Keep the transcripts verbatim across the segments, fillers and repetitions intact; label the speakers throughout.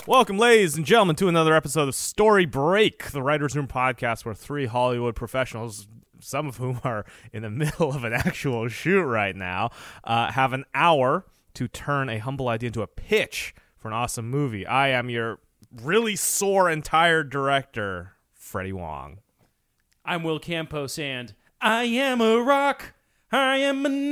Speaker 1: Welcome, ladies and gentlemen, to another episode of Story Break, the Writers' Room podcast where three Hollywood professionals, some of whom are in the middle of an actual shoot right now, uh, have an hour to turn a humble idea into a pitch for an awesome movie. I am your really sore and tired director, Freddie Wong.
Speaker 2: I'm Will Campos, and I am a rock. I am an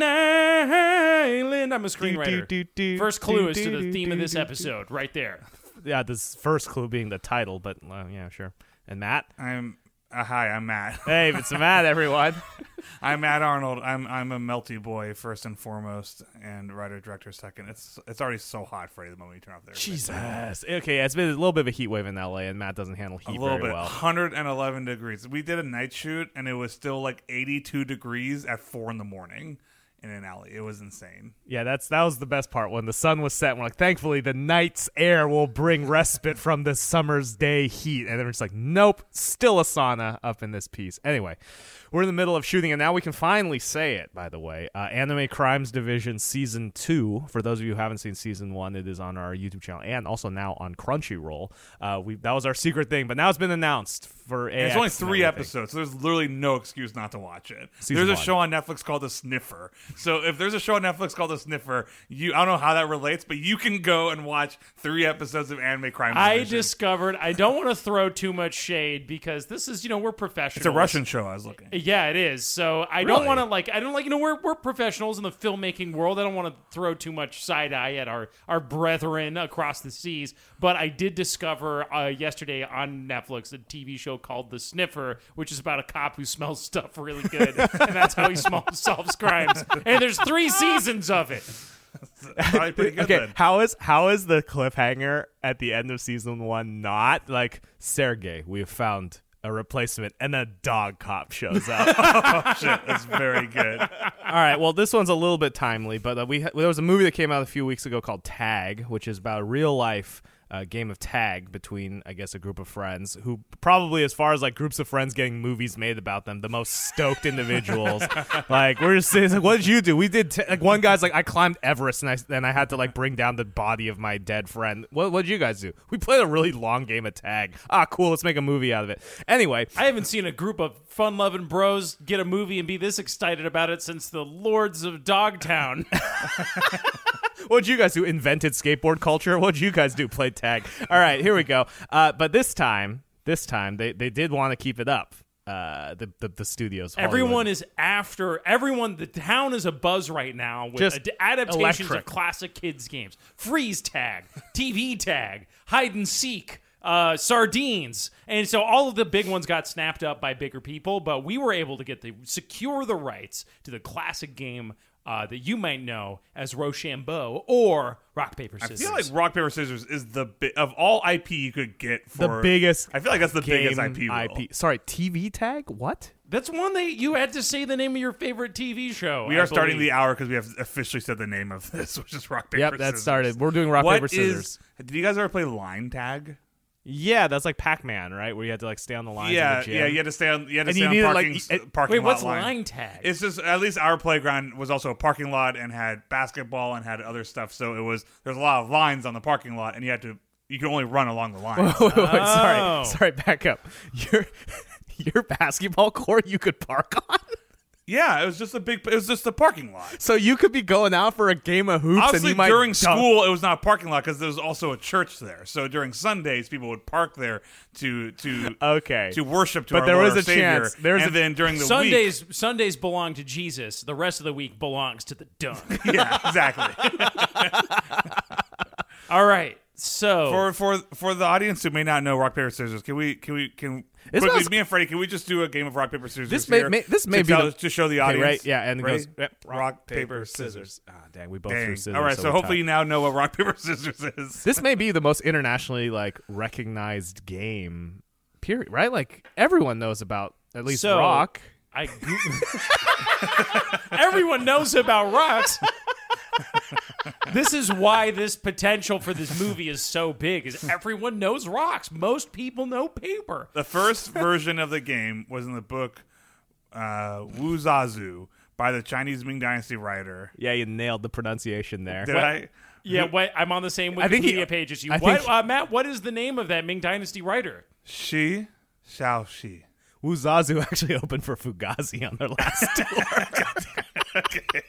Speaker 2: island. I'm a screenwriter.
Speaker 1: Do, do, do,
Speaker 2: First clue is to
Speaker 1: do,
Speaker 2: the theme
Speaker 1: do,
Speaker 2: of this
Speaker 1: do, do.
Speaker 2: episode, right there.
Speaker 1: Yeah, this first clue being the title, but uh, yeah, sure. And Matt?
Speaker 3: I'm uh, hi, I'm Matt.
Speaker 1: Hey, it's Matt, everyone.
Speaker 3: I'm Matt Arnold. I'm I'm a melty boy first and foremost, and writer director second. It's it's already so hot for you the moment you turn off there.
Speaker 1: Jesus. Okay, it's been a little bit of a heat wave in L A, and Matt doesn't handle
Speaker 3: A
Speaker 1: heat
Speaker 3: little
Speaker 1: very
Speaker 3: bit,
Speaker 1: well.
Speaker 3: one hundred eleven degrees. We did a night shoot, and it was still like eighty-two degrees at four in the morning in an alley. It was insane.
Speaker 1: Yeah, that's that was the best part. When the sun was set, we're like, thankfully, the night's air will bring respite from this summer's day heat. And then we're just like, nope, still a sauna up in this piece. Anyway, we're in the middle of shooting, and now we can finally say it, by the way. Uh, Anime Crimes Division Season two. For those of you who haven't seen Season one, it is on our YouTube channel and also now on Crunchyroll. Uh, we That was our secret thing, but now it's been announced for A X.
Speaker 3: And it's only
Speaker 1: and
Speaker 3: three
Speaker 1: everything.
Speaker 3: episodes, so there's literally no excuse not to watch it.
Speaker 1: Season
Speaker 3: there's a
Speaker 1: one.
Speaker 3: show on Netflix called The Sniffer. So if there's a show on Netflix called The Sniffer, you I don't know how that relates, but you can go and watch three episodes of Anime Crime
Speaker 2: I
Speaker 3: Division.
Speaker 2: discovered, I don't want to throw too much shade because this is, you know, we're professionals.
Speaker 3: It's a Russian show I was looking.
Speaker 2: Yeah, it is. So I
Speaker 1: Really?
Speaker 2: don't want to like. I don't like. You know, we're we're professionals in the filmmaking world. I don't want to throw too much side eye at our our brethren across the seas. But I did discover uh, yesterday on Netflix a T V show called The Sniffer, which is about a cop who smells stuff really good, and that's how he sm- solves crimes. And there's three seasons of it.
Speaker 3: Probably pretty good
Speaker 1: Okay,
Speaker 3: then.
Speaker 1: how is how is the cliffhanger at the end of season one not like Sergey? We have found a replacement, and a dog cop shows up.
Speaker 3: Oh, shit, that's very good.
Speaker 1: All right, well, this one's a little bit timely, but uh, we ha- there was a movie that came out a few weeks ago called Tag, which is about a real life uh, game of tag between, I guess, a group of friends who probably, as far as like groups of friends getting movies made about them, the most stoked individuals. Like we're just saying, like, what did you do? We did t- like one guy's like, I climbed Everest and I and I had to like bring down the body of my dead friend. What what did you guys do? We played a really long game of tag. Ah, cool. Let's make a movie out of it. Anyway,
Speaker 2: I haven't seen a group of fun-loving bros get a movie and be this excited about it since the Lords of Dogtown.
Speaker 1: what'd you guys do? Invented skateboard culture? What'd you guys do? Play tag. All right, here we go. Uh, but this time, this time they, they did want to keep it up. Uh, the, the the studios. Hollywood.
Speaker 2: Everyone is after everyone. The town is a buzz right now with
Speaker 1: Just
Speaker 2: ad- adaptations
Speaker 1: electric.
Speaker 2: of classic kids games: freeze tag, T V tag, hide and seek, uh, sardines, and so all of the big ones got snapped up by bigger people. But we were able to get the secure the rights to the classic game uh, that you might know as Rochambeau or Rock Paper
Speaker 3: I
Speaker 2: Scissors.
Speaker 3: feel like Rock Paper Scissors is the bi- of all I P you could get for
Speaker 1: the biggest.
Speaker 3: I feel like that's the
Speaker 1: game
Speaker 3: biggest I P. Will.
Speaker 1: I P. Sorry, T V tag. What?
Speaker 2: That's one that you had to say the name of your favorite T V show.
Speaker 3: We
Speaker 2: I
Speaker 3: are starting
Speaker 2: believe.
Speaker 3: the hour because we have officially said the name of this, which is Rock Paper
Speaker 1: Yep,
Speaker 3: Scissors.
Speaker 1: that started. We're doing rock
Speaker 3: What
Speaker 1: paper scissors.
Speaker 3: is- did you guys ever play line tag?
Speaker 1: Yeah, that's like Pac-Man, right? Where you had to like stay on the lines.
Speaker 3: Yeah,
Speaker 1: of the gym.
Speaker 3: yeah. You had to stay on. You had to
Speaker 1: And
Speaker 3: stay
Speaker 1: you
Speaker 3: on
Speaker 1: needed, like,
Speaker 3: parking,
Speaker 1: it-
Speaker 3: s- parking
Speaker 2: Wait,
Speaker 3: lot
Speaker 2: what's
Speaker 3: line.
Speaker 2: line tag?
Speaker 3: It's just at least our playground was also a parking lot and had basketball and had other stuff. So it was there's a lot of lines on the parking lot, and you had to you could only run along the line.
Speaker 1: Wait, wait, wait, sorry,
Speaker 2: Oh.
Speaker 1: sorry. Back up. Your your basketball court you could park on.
Speaker 3: Yeah, it was just a big. It was just a parking lot.
Speaker 1: So you could be going out for a game of hoops, and
Speaker 3: Obviously,
Speaker 1: you might
Speaker 3: during
Speaker 1: dunk.
Speaker 3: school, it was not a parking lot because there was also a church there. So during Sundays, people would park there to to
Speaker 1: Okay,
Speaker 3: to worship to
Speaker 1: But
Speaker 3: our
Speaker 1: there
Speaker 3: Lord
Speaker 1: was
Speaker 3: our
Speaker 1: a
Speaker 3: Savior.
Speaker 1: chance- there was
Speaker 3: and
Speaker 1: a-
Speaker 3: then during the week,
Speaker 2: Sundays Sundays belong to Jesus. The rest of the week belongs to the dunk.
Speaker 3: yeah, exactly.
Speaker 2: All right. So
Speaker 3: for for for the audience who may not know Rock Paper Scissors, can we can we can
Speaker 1: This
Speaker 3: quickly
Speaker 1: was-
Speaker 3: me and Freddie can we just do a game of Rock Paper Scissors?
Speaker 1: This may-
Speaker 3: here
Speaker 1: may- this may
Speaker 3: to
Speaker 1: be
Speaker 3: tell-
Speaker 1: the-
Speaker 3: to show the
Speaker 1: Okay,
Speaker 3: audience,
Speaker 1: right? Yeah, and it
Speaker 3: Ready?
Speaker 1: goes yep,
Speaker 3: rock, paper scissors.
Speaker 1: Ah, dang, we both
Speaker 3: Dang.
Speaker 1: threw scissors.
Speaker 3: All right, so,
Speaker 1: we're
Speaker 3: hopefully you
Speaker 1: tied.
Speaker 3: now know what Rock Paper Scissors is.
Speaker 1: This may be the most internationally like recognized game. Period. Right? Like everyone knows about at least
Speaker 2: So-
Speaker 1: rock.
Speaker 2: I everyone knows about rocks. This is why this potential for this movie is so big. Is everyone knows rocks? Most people know paper.
Speaker 3: The first version of the game was in the book uh, Wuzazu by the Chinese Ming Dynasty writer.
Speaker 1: Yeah, you nailed the pronunciation there.
Speaker 3: Did
Speaker 2: What?
Speaker 3: I?
Speaker 2: Yeah, what? I'm on the same
Speaker 1: I think he-
Speaker 2: Wikipedia page as you.
Speaker 1: I
Speaker 2: What,
Speaker 1: think-
Speaker 2: uh, Matt? What is the name of that Ming Dynasty writer?
Speaker 3: Shi Xiao Shi.
Speaker 1: Wu Zazu actually opened for Fugazi on their last tour.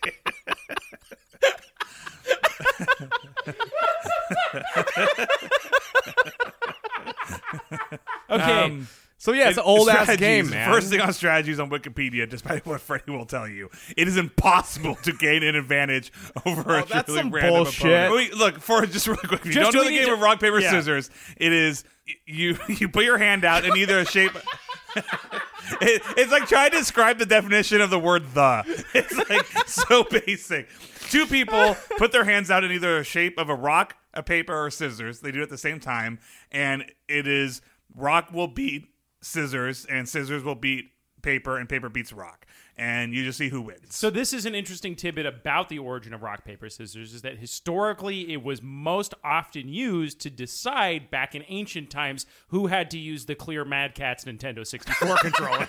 Speaker 2: Okay.
Speaker 3: Um,
Speaker 1: So yeah, it's an old ass
Speaker 3: strategies.
Speaker 1: game, man.
Speaker 3: First thing on strategies on Wikipedia, despite what Freddie will tell you, it is impossible to gain an advantage over a
Speaker 1: Oh, that's
Speaker 3: truly
Speaker 1: some
Speaker 3: random
Speaker 1: bullshit.
Speaker 3: opponent. Wait, look, for just real quick, if you
Speaker 2: Just
Speaker 3: don't know
Speaker 2: we
Speaker 3: the
Speaker 2: need
Speaker 3: game
Speaker 2: to-
Speaker 3: of rock paper
Speaker 2: yeah.
Speaker 3: scissors, it is you you put your hand out in either a shape. It, it's like trying to describe the definition of the word "the." It's like so basic. Two people put their hands out in either a shape of a rock, a paper, or scissors. They do it at the same time, and it is rock will beat scissors, and scissors will beat paper, and paper beats rock, and you just see who wins.
Speaker 2: So this is an interesting tidbit about the origin of rock, paper, scissors, is that historically it was most often used to decide back in ancient times who had to use the clear Mad Catz Nintendo sixty-four controller.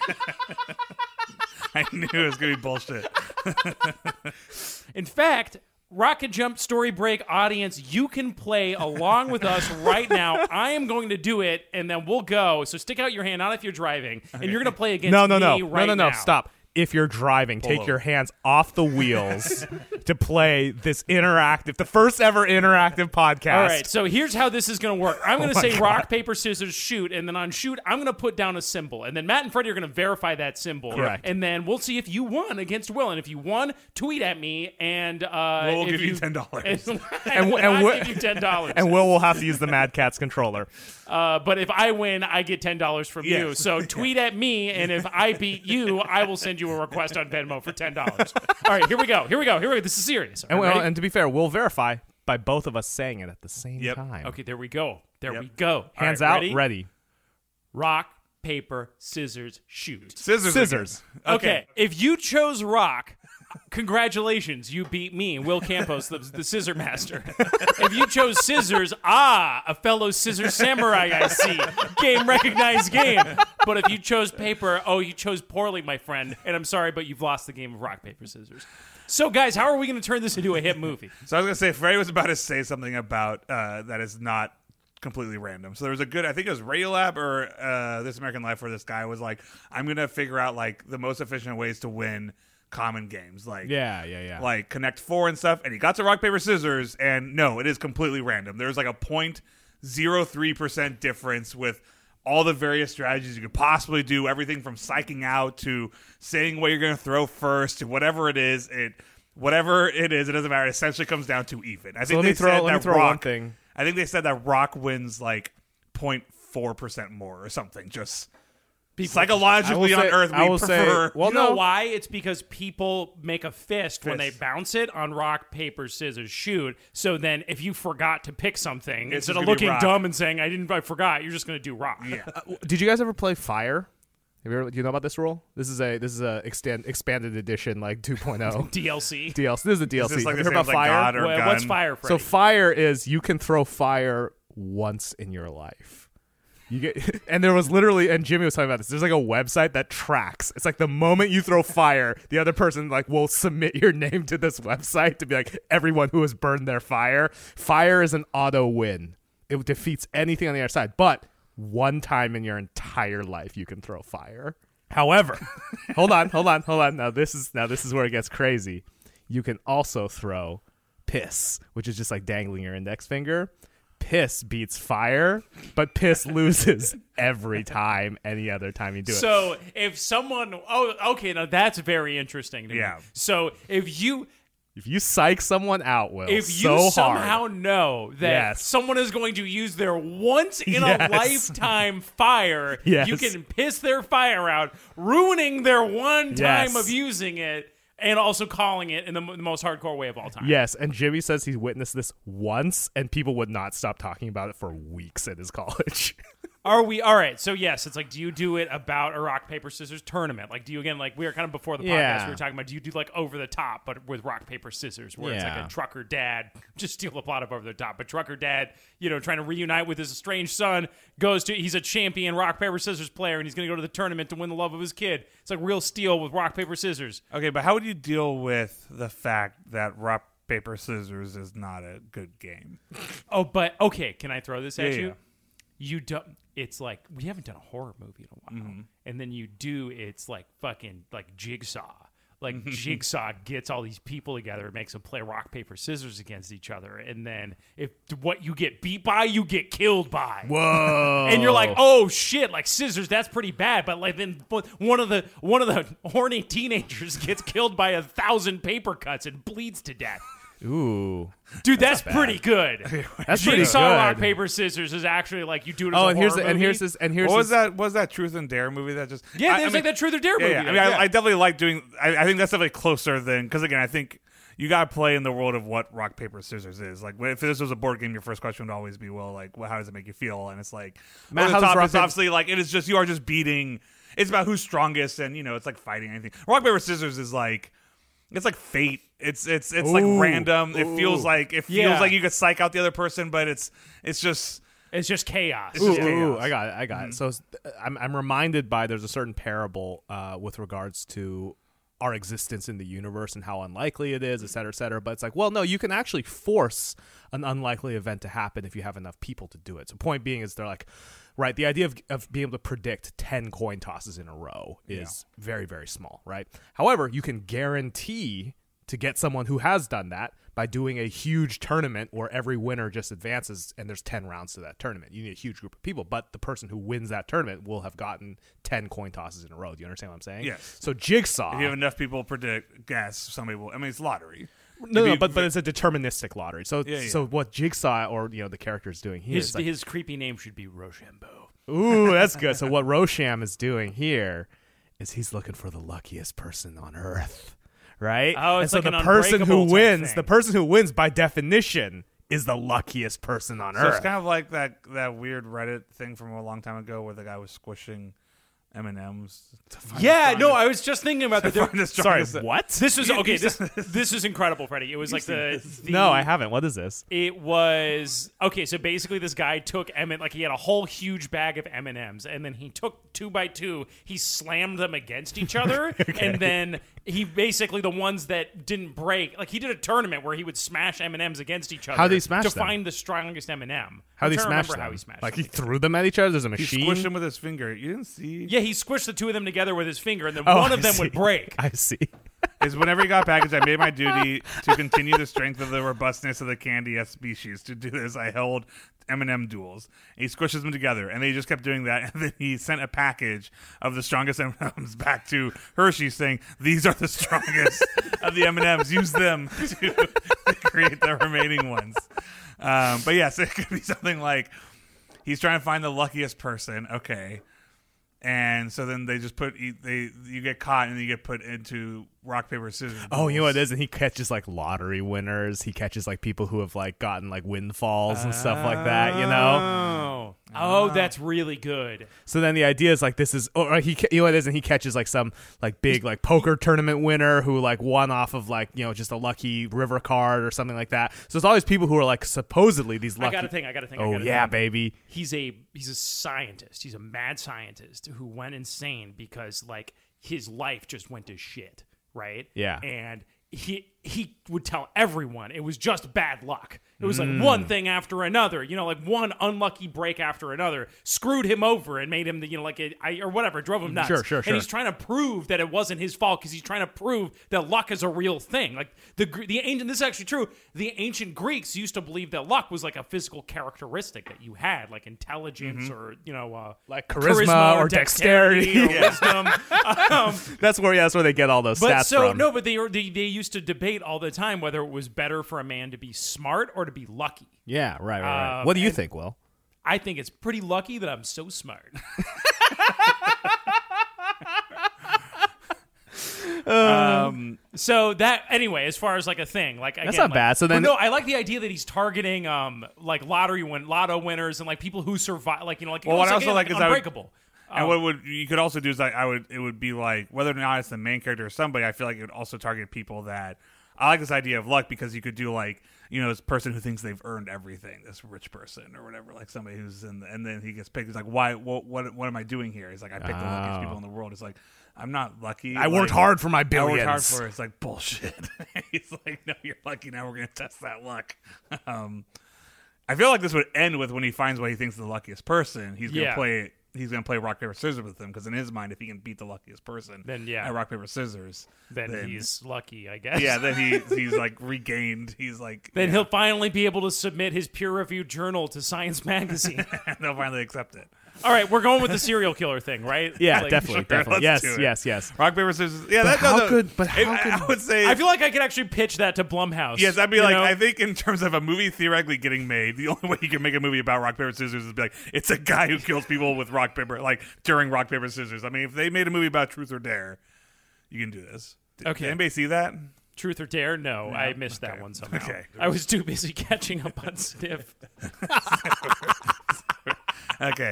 Speaker 3: I knew it was gonna be bullshit.
Speaker 2: In fact, Rocket Jump Story Break audience, you can play along with us right now. I am going to do it, and then we'll go. So stick out your hand, not if you're driving, and you're going to play against
Speaker 1: no, no,
Speaker 2: me
Speaker 1: no,
Speaker 2: right
Speaker 1: no, no, no.
Speaker 2: now.
Speaker 1: Stop. If you're driving, take
Speaker 3: over.
Speaker 1: your hands off the wheels to play this interactive, the first ever interactive podcast.
Speaker 2: All right, so here's how this is going to work. I'm going to
Speaker 1: Oh my
Speaker 2: say
Speaker 1: God.
Speaker 2: rock, paper, scissors, shoot, and then on shoot, I'm going to put down a symbol. And then Matt and Freddie are going to verify that symbol.
Speaker 1: Correct.
Speaker 2: And then we'll see if you won against Will. And if you won, tweet at me, and uh,
Speaker 3: Well, we'll
Speaker 2: if
Speaker 3: give you ten dollars.
Speaker 2: And,
Speaker 1: And-
Speaker 2: and,
Speaker 1: and
Speaker 2: I'll
Speaker 1: we-
Speaker 2: give you ten dollars.
Speaker 1: And Will will have to use the Mad Catz controller.
Speaker 2: Uh, but if I win, I get ten dollars from you.
Speaker 3: Yes.
Speaker 2: So tweet at me, and if I beat you, I will send you a request on Venmo for ten dollars. All right, here we go. Here we go. Here we go. This is serious. All
Speaker 1: And,
Speaker 2: right,
Speaker 1: well,
Speaker 2: ready?
Speaker 1: and to be fair, we'll verify by both of us saying it at the same
Speaker 3: Yep.
Speaker 1: time.
Speaker 2: Okay, there we go. There
Speaker 3: Yep.
Speaker 2: we go. All
Speaker 1: Hands
Speaker 2: right,
Speaker 1: out,
Speaker 2: ready?
Speaker 1: ready.
Speaker 2: Rock, paper, scissors, shoot.
Speaker 3: Scissors.
Speaker 1: Scissors.
Speaker 3: again.
Speaker 2: Okay. If you chose rock, congratulations, you beat me, Will Campos, the, the scissor master. If you chose scissors, ah, a fellow scissor samurai I see. Game recognized game. But if you chose paper, oh, you chose poorly, my friend. And I'm sorry, but you've lost the game of rock, paper, scissors. So, guys, how are we going to turn this into a hit movie?
Speaker 3: So I was gonna say, Freddie was about to say something about uh, that is not completely random. So there was a good, I think it was Radiolab or uh, This American Life, where this guy was like, "I'm gonna figure out like the most efficient ways to win common games, like
Speaker 1: Yeah, yeah, yeah.
Speaker 3: like Connect Four and stuff." And he got to rock paper scissors, and no, it is completely random. There's like a point zero three percent difference with all the various strategies you could possibly do, everything from psyching out to saying what you're going to throw first to whatever it is. It whatever it is, it doesn't matter. It essentially comes down to even. I think
Speaker 1: let
Speaker 3: they
Speaker 1: me throw-
Speaker 3: said
Speaker 1: let me
Speaker 3: that
Speaker 1: throw
Speaker 3: rock,
Speaker 1: one thing.
Speaker 3: I think they said that rock wins like zero point four percent more or something. Just psychologically
Speaker 1: I will
Speaker 3: on
Speaker 1: say-
Speaker 3: Earth, we
Speaker 1: I will say-
Speaker 3: prefer.
Speaker 1: well,
Speaker 2: you know
Speaker 1: no.
Speaker 2: why? It's because people make a fist, when they
Speaker 3: Fist.
Speaker 2: bounce it on rock, paper, scissors, shoot. So then if you forgot to pick something,
Speaker 3: It's
Speaker 2: instead
Speaker 3: just
Speaker 2: of
Speaker 3: gonna be
Speaker 2: looking
Speaker 3: rock.
Speaker 2: dumb and saying, I didn't, I forgot, you're just going to do rock.
Speaker 3: yeah.
Speaker 1: Did you guys ever play Fire? Have you ever, do you know about this rule? This is a this is a extend, expanded edition, like two point oh
Speaker 2: D L C.
Speaker 1: D L C. This is a D L C.
Speaker 3: Is this like
Speaker 1: Have
Speaker 3: the
Speaker 1: you heard
Speaker 3: same
Speaker 1: about
Speaker 3: as, like,
Speaker 1: Fire?
Speaker 3: God or
Speaker 2: Well,
Speaker 3: gun?
Speaker 2: what's fire,
Speaker 1: So
Speaker 2: Freddy?
Speaker 1: fire is you can throw fire once in your life. You get, and there was literally, and Jimmy was talking about this. There's like a website that tracks. It's like the moment you throw fire, the other person like will submit your name to this website to be like everyone who has burned their fire. Fire is an auto win. It defeats anything on the other side, but one time in your entire life you can throw fire. However, hold on, hold on, hold on. Now this is now this is where it gets crazy. You can also throw piss, which is just like dangling your index finger. Piss beats fire, but piss loses every time any other time you do it.
Speaker 2: So if someone, oh, okay, now that's very interesting to me.
Speaker 3: Yeah.
Speaker 2: So if you,
Speaker 1: If you psych someone out, Will,
Speaker 2: if
Speaker 1: so
Speaker 2: you somehow
Speaker 1: hard,
Speaker 2: know that
Speaker 1: Yes.
Speaker 2: someone is going to use their once in
Speaker 1: Yes.
Speaker 2: a lifetime fire,
Speaker 1: Yes.
Speaker 2: you can piss their fire out, ruining their one time
Speaker 1: Yes.
Speaker 2: of using it, and also calling it in the, m- the most hardcore way of all time.
Speaker 1: yes, and Jimmy says he's witnessed this once, and people would not stop talking about it for weeks at his college.
Speaker 2: Are we all right? So yes, it's like, do you do it about a rock paper scissors tournament? Like, do you again like we were kind of before the podcast
Speaker 1: Yeah.
Speaker 2: we were talking about? Do you do like over the top, but with rock paper scissors, where it's like
Speaker 1: Yeah.
Speaker 2: a trucker dad just steal the plot of over the top, but trucker dad, you know, trying to reunite with his estranged son, goes to he's a champion rock paper scissors player, and he's going to go to the tournament to win the love of his kid. It's like real steel with rock paper scissors.
Speaker 3: Okay, but how would you deal with the fact that rock paper scissors is not a good game?
Speaker 2: Oh, but okay, can I throw this at
Speaker 3: Yeah,
Speaker 2: you?
Speaker 3: yeah.
Speaker 2: You don't. It's like we haven't done a horror movie in a while,
Speaker 3: Mm-hmm.
Speaker 2: and then you do. It's like fucking like Jigsaw. Like Jigsaw gets all these people together and makes them play rock paper scissors against each other, and then if what you get beat by, you get killed by.
Speaker 1: Whoa!
Speaker 2: And you're like, oh shit, like scissors, that's pretty bad. But like then one of the one of the horny teenagers gets killed by a thousand paper cuts and bleeds to death.
Speaker 1: Ooh.
Speaker 2: Dude, that's, pretty good.
Speaker 1: That's pretty
Speaker 2: Jigsaw
Speaker 1: good.
Speaker 2: rock paper scissors is actually like you do it as
Speaker 1: Oh,
Speaker 2: a
Speaker 1: and here's
Speaker 2: horror
Speaker 1: the, and
Speaker 2: movie.
Speaker 1: here's this and here's
Speaker 3: What was
Speaker 1: this,
Speaker 3: that? What was that Truth and Dare movie that just?
Speaker 2: Yeah,
Speaker 3: I-
Speaker 2: there's
Speaker 3: I
Speaker 2: like
Speaker 3: mean,
Speaker 2: that Truth or Dare
Speaker 3: Yeah,
Speaker 2: movie.
Speaker 3: yeah. I mean,
Speaker 2: like,
Speaker 3: I,
Speaker 2: yeah.
Speaker 3: I definitely like doing. I, I think that's definitely closer than because again, I think you got to play in the world of what rock paper scissors is. Like, if this was a board game, your first question would always be, well, like, well, how does it make you feel? And it's like,
Speaker 1: Matt,
Speaker 3: over
Speaker 1: how
Speaker 3: the
Speaker 1: does
Speaker 3: top,
Speaker 1: rock,
Speaker 3: it's
Speaker 1: paper,
Speaker 3: obviously like it is just you are just beating. It's about who's strongest, and you know, it's like fighting anything. Rock paper scissors is like. It's like fate. It's it's it's like
Speaker 1: Ooh,
Speaker 3: random. It feels
Speaker 1: ooh.
Speaker 3: like it feels
Speaker 2: Yeah.
Speaker 3: like you could psych out the other person, but it's it's just
Speaker 2: It's just chaos.
Speaker 3: It's
Speaker 1: Ooh,
Speaker 3: just
Speaker 1: ooh,
Speaker 3: chaos.
Speaker 1: ooh, I got it. I got it. So it's- I'm I'm reminded by there's a certain parable uh, with regards to our existence in the universe and how unlikely it is, et cetera, et cetera. But it's like, well, no, you can actually force an unlikely event to happen if you have enough people to do it. So point being is they're like, right, the idea of, of being able to predict ten coin tosses in a row is very, very small, right? However, you can guarantee to get someone who has done that by doing a huge tournament where every winner just advances and there's ten rounds to that tournament. You need a huge group of people, but the person who wins that tournament will have gotten ten coin tosses in a row. Do you understand what I'm saying?
Speaker 3: Yes.
Speaker 1: So Jigsaw.
Speaker 3: if you have enough people predict guess somebody will. I mean, it's lottery.
Speaker 1: no,
Speaker 3: If
Speaker 1: no,
Speaker 3: you-
Speaker 1: but but it's a deterministic lottery. So
Speaker 3: Yeah, yeah.
Speaker 1: so what Jigsaw or you know the character is doing here
Speaker 2: His,
Speaker 1: is like,
Speaker 2: his creepy name should be Rochambeau.
Speaker 1: ooh, that's good. So what Rosham is doing here is he's looking for the luckiest person on Earth. Right?
Speaker 2: Oh,
Speaker 1: and
Speaker 2: it's
Speaker 1: so
Speaker 2: like
Speaker 1: the
Speaker 2: an
Speaker 1: person who
Speaker 2: Unbreakable type
Speaker 1: wins,
Speaker 2: thing.
Speaker 1: the person who wins by definition is the luckiest person on
Speaker 3: So
Speaker 1: Earth.
Speaker 3: it's kind of like that that weird Reddit thing from a long time ago where the guy was squishing M and M's.
Speaker 2: Yeah, no, I was just thinking about that. There-
Speaker 1: Sorry, what?
Speaker 2: This is
Speaker 3: You-
Speaker 2: okay.
Speaker 3: you
Speaker 2: This
Speaker 3: said-
Speaker 2: this is incredible, Freddie. It was like the, the
Speaker 1: No, I haven't. What is this?
Speaker 2: It was okay. So basically, this guy took M like he had a whole huge bag of M and M's, and then he took two by two. He slammed them against each other, and then he basically the ones that didn't break. Like he did a tournament where he would smash M and M's against each other.
Speaker 1: How'd he smash
Speaker 2: to
Speaker 1: them?
Speaker 2: find the strongest M and M?
Speaker 1: How
Speaker 2: I'm
Speaker 1: did he
Speaker 2: trying to
Speaker 1: smash
Speaker 2: remember
Speaker 1: them?
Speaker 2: how he smashed
Speaker 1: Like
Speaker 2: them.
Speaker 1: he threw them at each other? There's a
Speaker 3: He
Speaker 1: machine?
Speaker 3: squished him with his finger. You didn't see?
Speaker 2: Yeah, he squished the two of them together with his finger, and then
Speaker 1: Oh,
Speaker 2: one of
Speaker 1: I
Speaker 2: them
Speaker 1: see.
Speaker 2: would break.
Speaker 1: I see.
Speaker 3: Is whenever he got packaged, I made my duty to continue the strength of the robustness of the candy S species. To do this, I held M and M duels. And he squishes them together, and they just kept doing that. And then he sent a package of the strongest M and M's back to Hershey, saying, "These are the strongest of the M and M's. Use them to, to create the remaining ones." Um, but yes, it could be something like he's trying to find the luckiest person. Okay. And so then they just put you- they you get caught and you get put into rock paper scissors.
Speaker 1: Oh, you know what it
Speaker 3: duels.
Speaker 1: is? And he catches like lottery winners. He catches like people who have like gotten like windfalls and stuff like that, you know?
Speaker 2: Oh, oh, that's really good.
Speaker 1: So then the idea is like this is, or he, ca- you know what it is? And he catches like some like big like poker tournament winner who like won off of like, you know, just a lucky river card or something like that. So it's all these people who are like supposedly these lucky.
Speaker 2: I got to think. I got to think. I
Speaker 1: Oh,
Speaker 2: gotta
Speaker 1: yeah,
Speaker 2: think.
Speaker 1: baby.
Speaker 2: He's a he's a scientist. He's a mad scientist who went insane because like his life just went to shit, right?
Speaker 1: Yeah.
Speaker 2: And he he would tell everyone it was just bad luck. It was
Speaker 1: Mm.
Speaker 2: like one thing after another, you know, like one unlucky break after another screwed him over and made him, the, you know, like it, I, or whatever, drove him nuts.
Speaker 1: Sure, sure, sure.
Speaker 2: And he's trying to prove that it wasn't his fault because he's trying to prove that luck is a real thing. Like the Gr- the ancient, this is actually true. The ancient Greeks used to believe that luck was like a physical characteristic that you had, like intelligence or you know, uh,
Speaker 1: Like charisma or dexterity.
Speaker 2: or
Speaker 1: Yeah.
Speaker 2: wisdom. um,
Speaker 1: That's where, yeah, that's where they get all those
Speaker 2: but
Speaker 1: stats
Speaker 2: so
Speaker 1: from.
Speaker 2: no, but they, were- they they used to debate all the time whether it was better for a man to be smart or to be lucky.
Speaker 1: Yeah, right, right, right.
Speaker 2: Um,
Speaker 1: What do you
Speaker 2: and-
Speaker 1: think, Will?
Speaker 2: I think it's pretty lucky that I'm so smart.
Speaker 3: Um, Um,
Speaker 2: So that anyway, as far as like a thing, like
Speaker 1: That's
Speaker 2: again,
Speaker 1: not
Speaker 2: like-
Speaker 1: bad. So then-
Speaker 2: But no, I like the idea that he's targeting um like lottery win lotto winners and like people who survive, like you know, like
Speaker 3: Well, what I
Speaker 2: almost
Speaker 3: also
Speaker 2: like,
Speaker 3: like is I would-
Speaker 2: Unbreakable.
Speaker 3: and
Speaker 2: Um,
Speaker 3: what would you could also do is like I would it would be like whether or not it's the main character or somebody. I feel like it would also target people that I like this idea of luck because you could do like you know this person who thinks they've earned everything, this rich person or whatever, like somebody who's in the, and then he gets picked. He's like, why? What? What, what am I doing here? He's like, I picked the luckiest
Speaker 1: Oh.
Speaker 3: people in the world. It's like I'm not lucky.
Speaker 1: I worked
Speaker 3: Like,
Speaker 1: hard for my
Speaker 3: I
Speaker 1: billions.
Speaker 3: worked hard for it. It's like bullshit. He's like, no, you're lucky. Now we're gonna test that luck. Um, I feel like this would end with when he finds what he thinks is the luckiest person. He's gonna
Speaker 2: Yeah.
Speaker 3: play. He's gonna play rock paper scissors with him because in his mind, if he can beat the luckiest person,
Speaker 2: Then, yeah.
Speaker 3: at rock paper scissors,
Speaker 2: then,
Speaker 3: then
Speaker 2: he's lucky, I guess.
Speaker 3: yeah, then he he's like regained. He's like
Speaker 2: Then
Speaker 3: yeah,
Speaker 2: he'll finally be able to submit his peer-reviewed journal to Science Magazine.
Speaker 3: and they'll finally accept it.
Speaker 2: All right, we're going with the serial killer thing, right?
Speaker 1: Yeah,
Speaker 2: Like,
Speaker 1: definitely,
Speaker 3: sure,
Speaker 1: definitely.
Speaker 3: let's
Speaker 1: Yes,
Speaker 3: do it.
Speaker 1: yes, yes.
Speaker 3: Rock paper scissors. Yeah,
Speaker 1: But
Speaker 3: that,
Speaker 1: how
Speaker 3: no, no.
Speaker 1: could- but how
Speaker 3: I,
Speaker 1: could-
Speaker 3: I would say
Speaker 2: I feel like I could actually pitch that to Blumhouse.
Speaker 3: yes, I'd be
Speaker 2: you
Speaker 3: like,
Speaker 2: know?
Speaker 3: I think in terms of a movie theoretically getting made, the only way you can make a movie about rock paper scissors is be like, it's a guy who kills people with rock paper, like during rock paper scissors. I mean, if they made a movie about truth or dare, you can do this. Did,
Speaker 2: Okay.
Speaker 3: Did anybody see that?
Speaker 2: Truth or Dare? No, I missed
Speaker 3: Okay.
Speaker 2: that one somehow.
Speaker 3: Okay.
Speaker 2: I was too busy catching up on Sniff.
Speaker 3: Okay.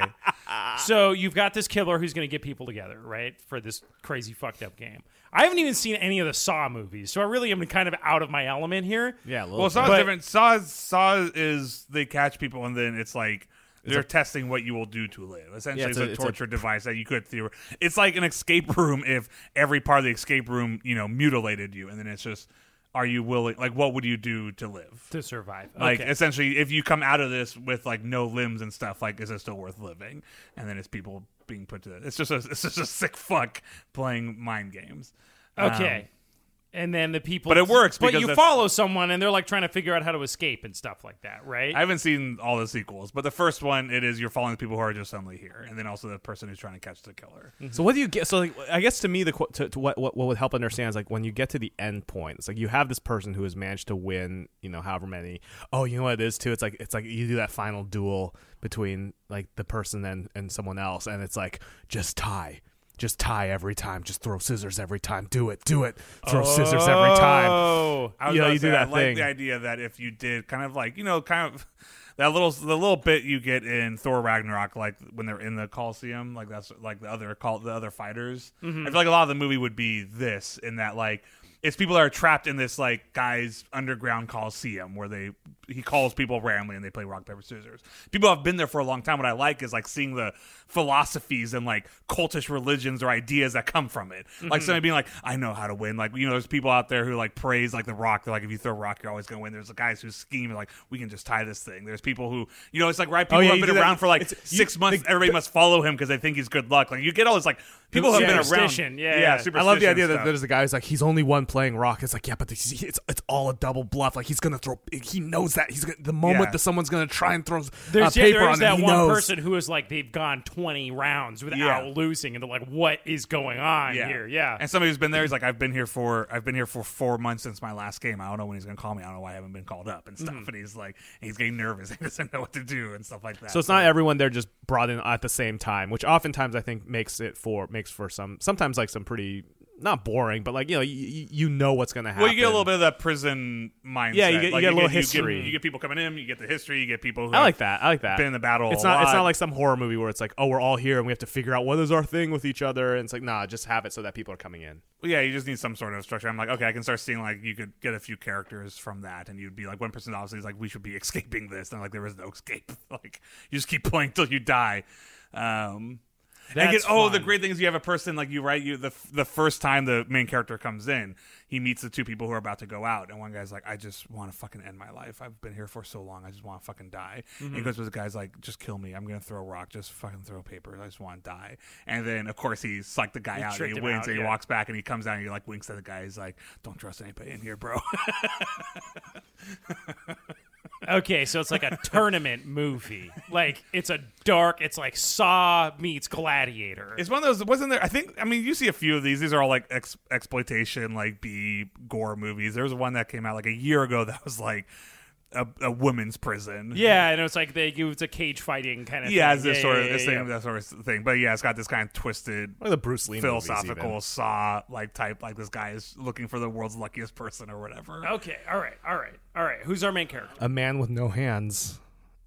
Speaker 2: So you've got this killer who's going to get people together, right, for this crazy fucked up game. I haven't even seen any of the Saw movies, so I really am kind of out of my element here.
Speaker 1: Yeah, a little
Speaker 3: Well,
Speaker 1: bit.
Speaker 3: Saw's
Speaker 2: But-
Speaker 3: different. Saw Saw is they catch people and then it's like they're testing what you will do to live. Essentially,
Speaker 1: Yeah,
Speaker 3: it's,
Speaker 1: it's
Speaker 3: a,
Speaker 1: a- it's a-
Speaker 3: torture device that you could theor- It's like an escape room if every part of the escape room, you know, mutilated you, and then it's just, are you willing? Like, what would you do to live?
Speaker 2: To survive.
Speaker 3: Like,
Speaker 2: Okay.
Speaker 3: essentially, if you come out of this with like no limbs and stuff, like, is it still worth living? And then it's people being put to. It's just a, it's just a sick fuck playing mind games.
Speaker 2: Okay.
Speaker 3: Um,
Speaker 2: And then the people,
Speaker 3: But it works
Speaker 2: But
Speaker 3: because
Speaker 2: you
Speaker 3: that's-
Speaker 2: follow someone, and they're like trying to figure out how to escape and stuff like that, right?
Speaker 3: I haven't seen all the sequels, but the first one, it is you're following the people who are just suddenly here, and then also the person who's trying to catch the killer.
Speaker 1: So what do you get? So like, I guess to me, the qu- to, to what, what what would help understand is like when you get to the end point, it's like you have this person who has managed to win, you know, however many. Oh, you know what it is too? It's like it's like you do that final duel between like the person and and someone else, and it's like just tie. Just tie every time. Just throw scissors every time. Do it. Do it. Throw scissors every time.
Speaker 2: Oh.
Speaker 3: I was
Speaker 1: You know,
Speaker 3: about
Speaker 1: you
Speaker 3: to
Speaker 1: do
Speaker 3: say, I
Speaker 1: that
Speaker 3: like
Speaker 1: thing.
Speaker 3: the idea that if you did kind of like you know, kind of that little the little bit you get in Thor Ragnarok, like when they're in the Coliseum, like that's like the other call the other fighters.
Speaker 1: Mm-hmm.
Speaker 3: I feel like a lot of the movie would be this in that like. It's people that are trapped in this like guy's underground coliseum where they he calls people randomly and they play rock paper scissors. People have been there for a long time. What I like is like seeing the philosophies and like cultish religions or ideas that come from it. Like somebody being like, I know how to win. Like you know, there's people out there who like praise like the Rock. They're like, if you throw a rock, you're always gonna win. There's the guys who scheme like we can just tie this thing. There's people who you know it's like right people
Speaker 1: Oh, yeah,
Speaker 3: who
Speaker 1: you
Speaker 3: have
Speaker 1: do
Speaker 3: been
Speaker 1: that.
Speaker 3: around for like
Speaker 1: It's-
Speaker 3: six
Speaker 1: you-
Speaker 3: months.
Speaker 1: the-
Speaker 3: Everybody must follow him because they think he's good luck. Like you get all this like people who have been around.
Speaker 2: Superstition, yeah, yeah.
Speaker 3: yeah
Speaker 1: I love the
Speaker 3: superstition
Speaker 1: idea that
Speaker 3: stuff.
Speaker 1: there's a guy who's like he's only one playing rock. It's like yeah, but this, it's it's all a double bluff. Like he's gonna throw. He knows that he's gonna, the moment
Speaker 3: Yeah.
Speaker 1: that someone's gonna try and throw uh,
Speaker 2: There's, yeah,
Speaker 1: paper
Speaker 2: there is
Speaker 1: on
Speaker 2: that
Speaker 1: him, he
Speaker 2: one
Speaker 1: knows.
Speaker 2: person who is like they've gone twenty rounds without
Speaker 3: Yeah.
Speaker 2: losing, and they're like, "What is going on here?" Yeah,
Speaker 3: And somebody who's been there, he's like, I've been here for I've been here for four months since my last game. I don't know when he's gonna call me. I don't know why I haven't been called up and stuff. And he's like, he's getting nervous. He doesn't know what to do and stuff like that.
Speaker 1: So it's not everyone there just brought in at the same time, which oftentimes I think makes it for makes for some sometimes like some pretty not boring, but like you know you, you know what's gonna happen.
Speaker 3: Well, you get a little bit of that prison mindset.
Speaker 1: Yeah, you get- you
Speaker 3: Like,
Speaker 1: get a little
Speaker 3: you
Speaker 1: history.
Speaker 3: You get, you get people coming in. You get the history. You get people who
Speaker 1: I like
Speaker 3: have
Speaker 1: that. I like that.
Speaker 3: been in the battle.
Speaker 1: It's
Speaker 3: a
Speaker 1: not. It's
Speaker 3: lot.
Speaker 1: not like some horror movie where it's like, oh, we're all here and we have to figure out what is our thing with each other. And it's like, nah, just have it so that people are coming in.
Speaker 3: Well, yeah, you just need some sort of structure. I'm like, okay, I can start seeing like you could get a few characters from that, and you'd be like, one person obviously is like, we should be escaping this, and like there is no escape. Like you just keep playing till you die. Um, and
Speaker 2: That's
Speaker 3: get, oh, the
Speaker 2: fun.
Speaker 3: great thing is you have a person like you, right? You the the first time the main character comes in, he meets the two people who are about to go out, and one guy's like, I just want to fucking end my life. I've been here for so long. I just want to fucking die.
Speaker 2: Mm-hmm.
Speaker 3: And he goes with the guy's like, just kill me. I'm gonna throw a rock. Just fucking throw paper. I just want to die. And then of course he's psyched the guy
Speaker 2: You
Speaker 3: out, and
Speaker 2: tricked
Speaker 3: he
Speaker 2: him
Speaker 3: wins,
Speaker 2: out,
Speaker 3: and he
Speaker 2: yeah.
Speaker 3: walks back, and he comes down, and he like winks at the guy. He's like, don't trust anybody in here, bro.
Speaker 2: okay, so it's like a tournament movie. Like it's a dark. It's like Saw meets Gladiator.
Speaker 3: It's one of those. Wasn't there? I think. I mean, you see a few of these. These are all like ex- exploitation, like B gore movies. There was one that came out like a year ago that was like a, a women's prison.
Speaker 2: Yeah, and it's like they it's a cage fighting kind of
Speaker 3: Yeah,
Speaker 2: thing.
Speaker 3: it's this
Speaker 2: yeah,
Speaker 3: sort
Speaker 2: yeah,
Speaker 3: of
Speaker 2: yeah,
Speaker 3: this
Speaker 2: yeah,
Speaker 3: thing, that sort of thing. But yeah, it's got this kind of twisted,
Speaker 1: Or the Bruce Lee movies
Speaker 3: philosophical
Speaker 1: even.
Speaker 3: saw like type. Like this guy is looking for the world's luckiest person or whatever.
Speaker 2: Okay, all right, all right, all right. Who's our main character?
Speaker 1: A man with no hands.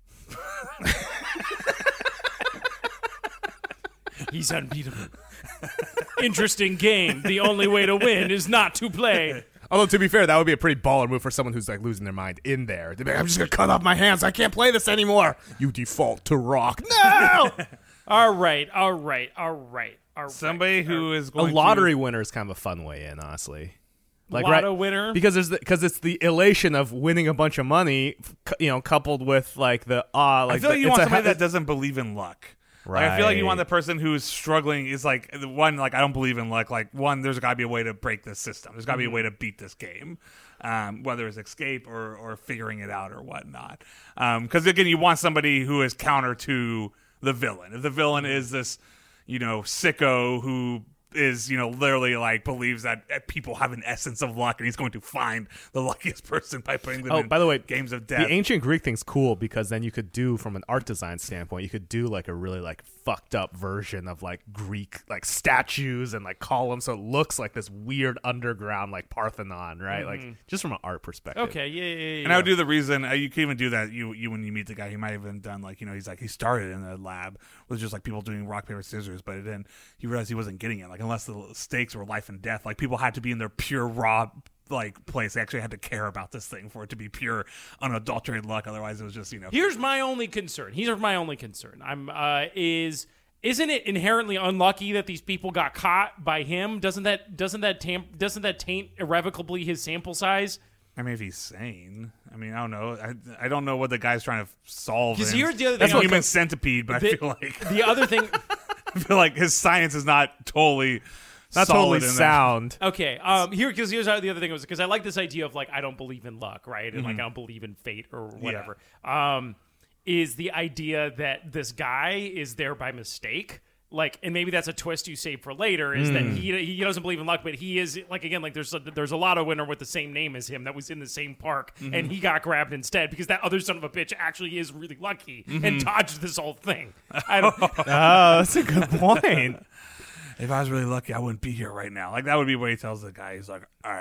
Speaker 2: He's unbeatable. Interesting game. The only way to win is not to play.
Speaker 1: Although, to be fair, that would be a pretty baller move for someone who's like losing their mind in there. They'd be like, I'm just going to cut off my hands. I can't play this anymore. You default to rock. No!
Speaker 2: All right, all right, all right, all right.
Speaker 3: Somebody who is
Speaker 1: A
Speaker 3: going
Speaker 1: lottery
Speaker 3: to,
Speaker 1: winner is kind of a fun way in, honestly. Like
Speaker 2: Lotto
Speaker 1: right,
Speaker 2: winner?
Speaker 1: because there's because it's the elation of winning a bunch of money, c- you know, coupled with like the ah. Uh, like
Speaker 3: I feel like
Speaker 1: the,
Speaker 3: you
Speaker 1: it's
Speaker 3: want
Speaker 1: a
Speaker 3: somebody
Speaker 1: he-
Speaker 3: that doesn't believe in luck. Like, I feel like you want the person who's struggling is like the one like I don't believe in luck. Like one, there's got to be a way to break this system. There's got to be a way to beat this game, um, whether it's escape or or figuring it out or whatnot. Because again, you want somebody who is counter to the villain. If the villain is this, you know, sicko who is, you know, literally like believes that uh, people have an essence of luck and he's going to find the luckiest person by putting them
Speaker 1: Oh,
Speaker 3: in
Speaker 1: by the way,
Speaker 3: games of death.
Speaker 1: The ancient Greek thing's cool because then you could do, from an art design standpoint, you could do like a really like fucked up version of like Greek like statues and like columns, so it looks like this weird underground like Parthenon, right? Like just from an art perspective.
Speaker 2: Okay, yeah, yeah, yeah.
Speaker 3: And I would do the reason uh, you can even do that. You you when you meet the guy, he might have even done like you know he's like he started in the lab with just like people doing rock paper scissors, but then he realized he wasn't getting it. Like unless the stakes were life and death, like people had to be in their pure raw like place. They actually had to care about this thing for it to be pure unadulterated luck. Otherwise, it was just you know.
Speaker 2: Here's my only concern. Here's my only concern. I'm uh is isn't it inherently unlucky that these people got caught by him? Doesn't that doesn't that tamp, doesn't that taint irrevocably his sample size?
Speaker 3: I mean, if he's sane. I mean, I don't know. I, I don't know what the guy's trying to solve.
Speaker 2: 'Cause
Speaker 3: in-
Speaker 2: here's the other
Speaker 3: That's
Speaker 2: thing.
Speaker 3: human
Speaker 2: Okay.
Speaker 3: centipede, but
Speaker 2: The-
Speaker 3: I feel like
Speaker 2: The other thing.
Speaker 3: I feel like his science is not totally
Speaker 1: Not
Speaker 3: solid
Speaker 1: totally
Speaker 3: in that.
Speaker 1: sound.
Speaker 2: Okay, um, here because here's how the other thing was because I like this idea of like I don't believe in luck, right, and like I don't believe in fate or whatever. Um, is the idea that this guy is there by mistake? Like, and maybe that's a twist you save for later. Is that he he doesn't believe in luck, but he is like again like there's a, there's a lotto winner with the same name as him that was in the same park, and he got grabbed instead because that other son of a bitch actually is really lucky and dodged this whole thing. I don't.
Speaker 1: Oh, that's a good point.
Speaker 3: If I was really lucky, I wouldn't be here right now. Like that would be what he tells the guy. He's like,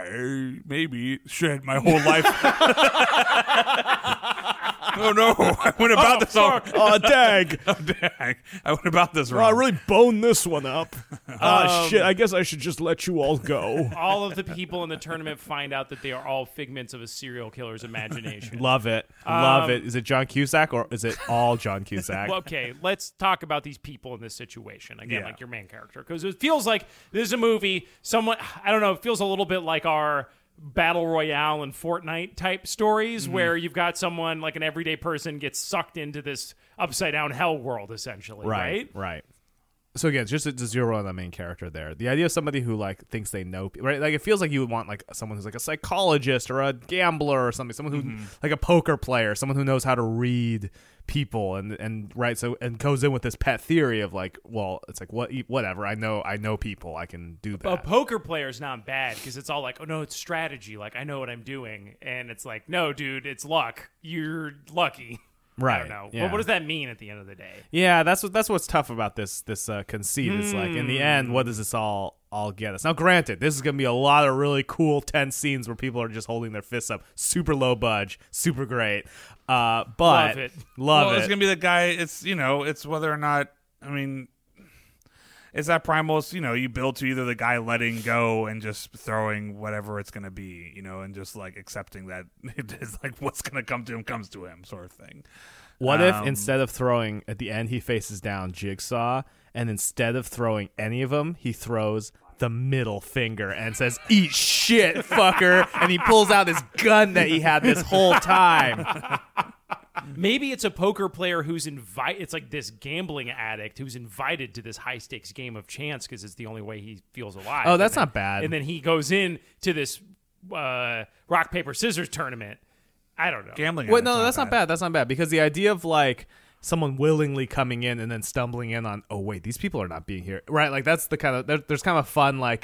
Speaker 3: I maybe shit my whole life. Oh no! I went about this all.
Speaker 1: Oh, dag.
Speaker 3: Oh, dang. I went about this
Speaker 1: Well, I
Speaker 3: wrong.
Speaker 1: really boned this one up. Ah, shit. I guess I should just let you all go.
Speaker 2: All of the people in the tournament find out that they are all figments of a serial killer's imagination.
Speaker 1: Love it. Love it. Is it John Cusack or is it all John Cusack?
Speaker 2: Well, okay, let's talk about these people in this situation again,
Speaker 3: Yeah.
Speaker 2: like your main character, because it feels like this is a movie. Someone, I don't know, it feels a little bit like our battle royale and Fortnite type stories,
Speaker 3: Mm-hmm.
Speaker 2: where you've got someone like an everyday person gets sucked into this upside down hell world, essentially, right?
Speaker 1: Right, right. So again, just to, to zero on the main character there. The idea of somebody who like thinks they know, pe- right? Like it feels like you would want like someone who's like a psychologist or a gambler or something, someone who
Speaker 3: Mm-hmm.
Speaker 1: like a poker player, someone who knows how to read people and and right. So and goes in with this pet theory of like, well, it's like what whatever. I know I know people. I can do that.
Speaker 2: A poker player is not bad because it's all like, oh no, it's strategy. Like I know what I'm doing, and it's like, no, dude, it's luck. You're lucky. I
Speaker 1: Right,
Speaker 2: don't know.
Speaker 1: yeah.
Speaker 2: But what does that mean at the end of the day?
Speaker 1: Yeah, that's what that's what's tough about this this uh, conceit. Is like in the end, what does this all all get us? Now, granted, this is gonna be a lot of really cool tense scenes where people are just holding their fists up, super low budge, super great. Uh, but
Speaker 2: Love it.
Speaker 1: love
Speaker 3: well,
Speaker 1: it.
Speaker 3: it's gonna be the guy. It's you know, it's whether or not. I mean, it's that primal. You know, you build to either the guy letting go and just throwing whatever it's gonna be. You know, and just like accepting that it is like what's gonna come to him comes to him, sort of thing.
Speaker 1: What if
Speaker 3: Um,
Speaker 1: instead of throwing at the end, he faces down Jigsaw, and instead of throwing any of them, he throws the middle finger and says, "Eat shit, fucker!" and he pulls out his gun that he had this whole time.
Speaker 2: Maybe it's a poker player who's invite. It's like this gambling addict who's invited to this high stakes game of chance because it's the only way he feels alive.
Speaker 1: Oh, that's
Speaker 2: And then-
Speaker 1: not bad.
Speaker 2: And then he goes in to this uh, rock paper scissors tournament. I don't know.
Speaker 3: Gambling.
Speaker 1: Wait,
Speaker 3: addict's
Speaker 1: no, that's not bad. That's not bad because the idea of like someone willingly coming in and then stumbling in on, oh wait, these people are not being here, right? Like that's the kind of there, there's kind of a fun like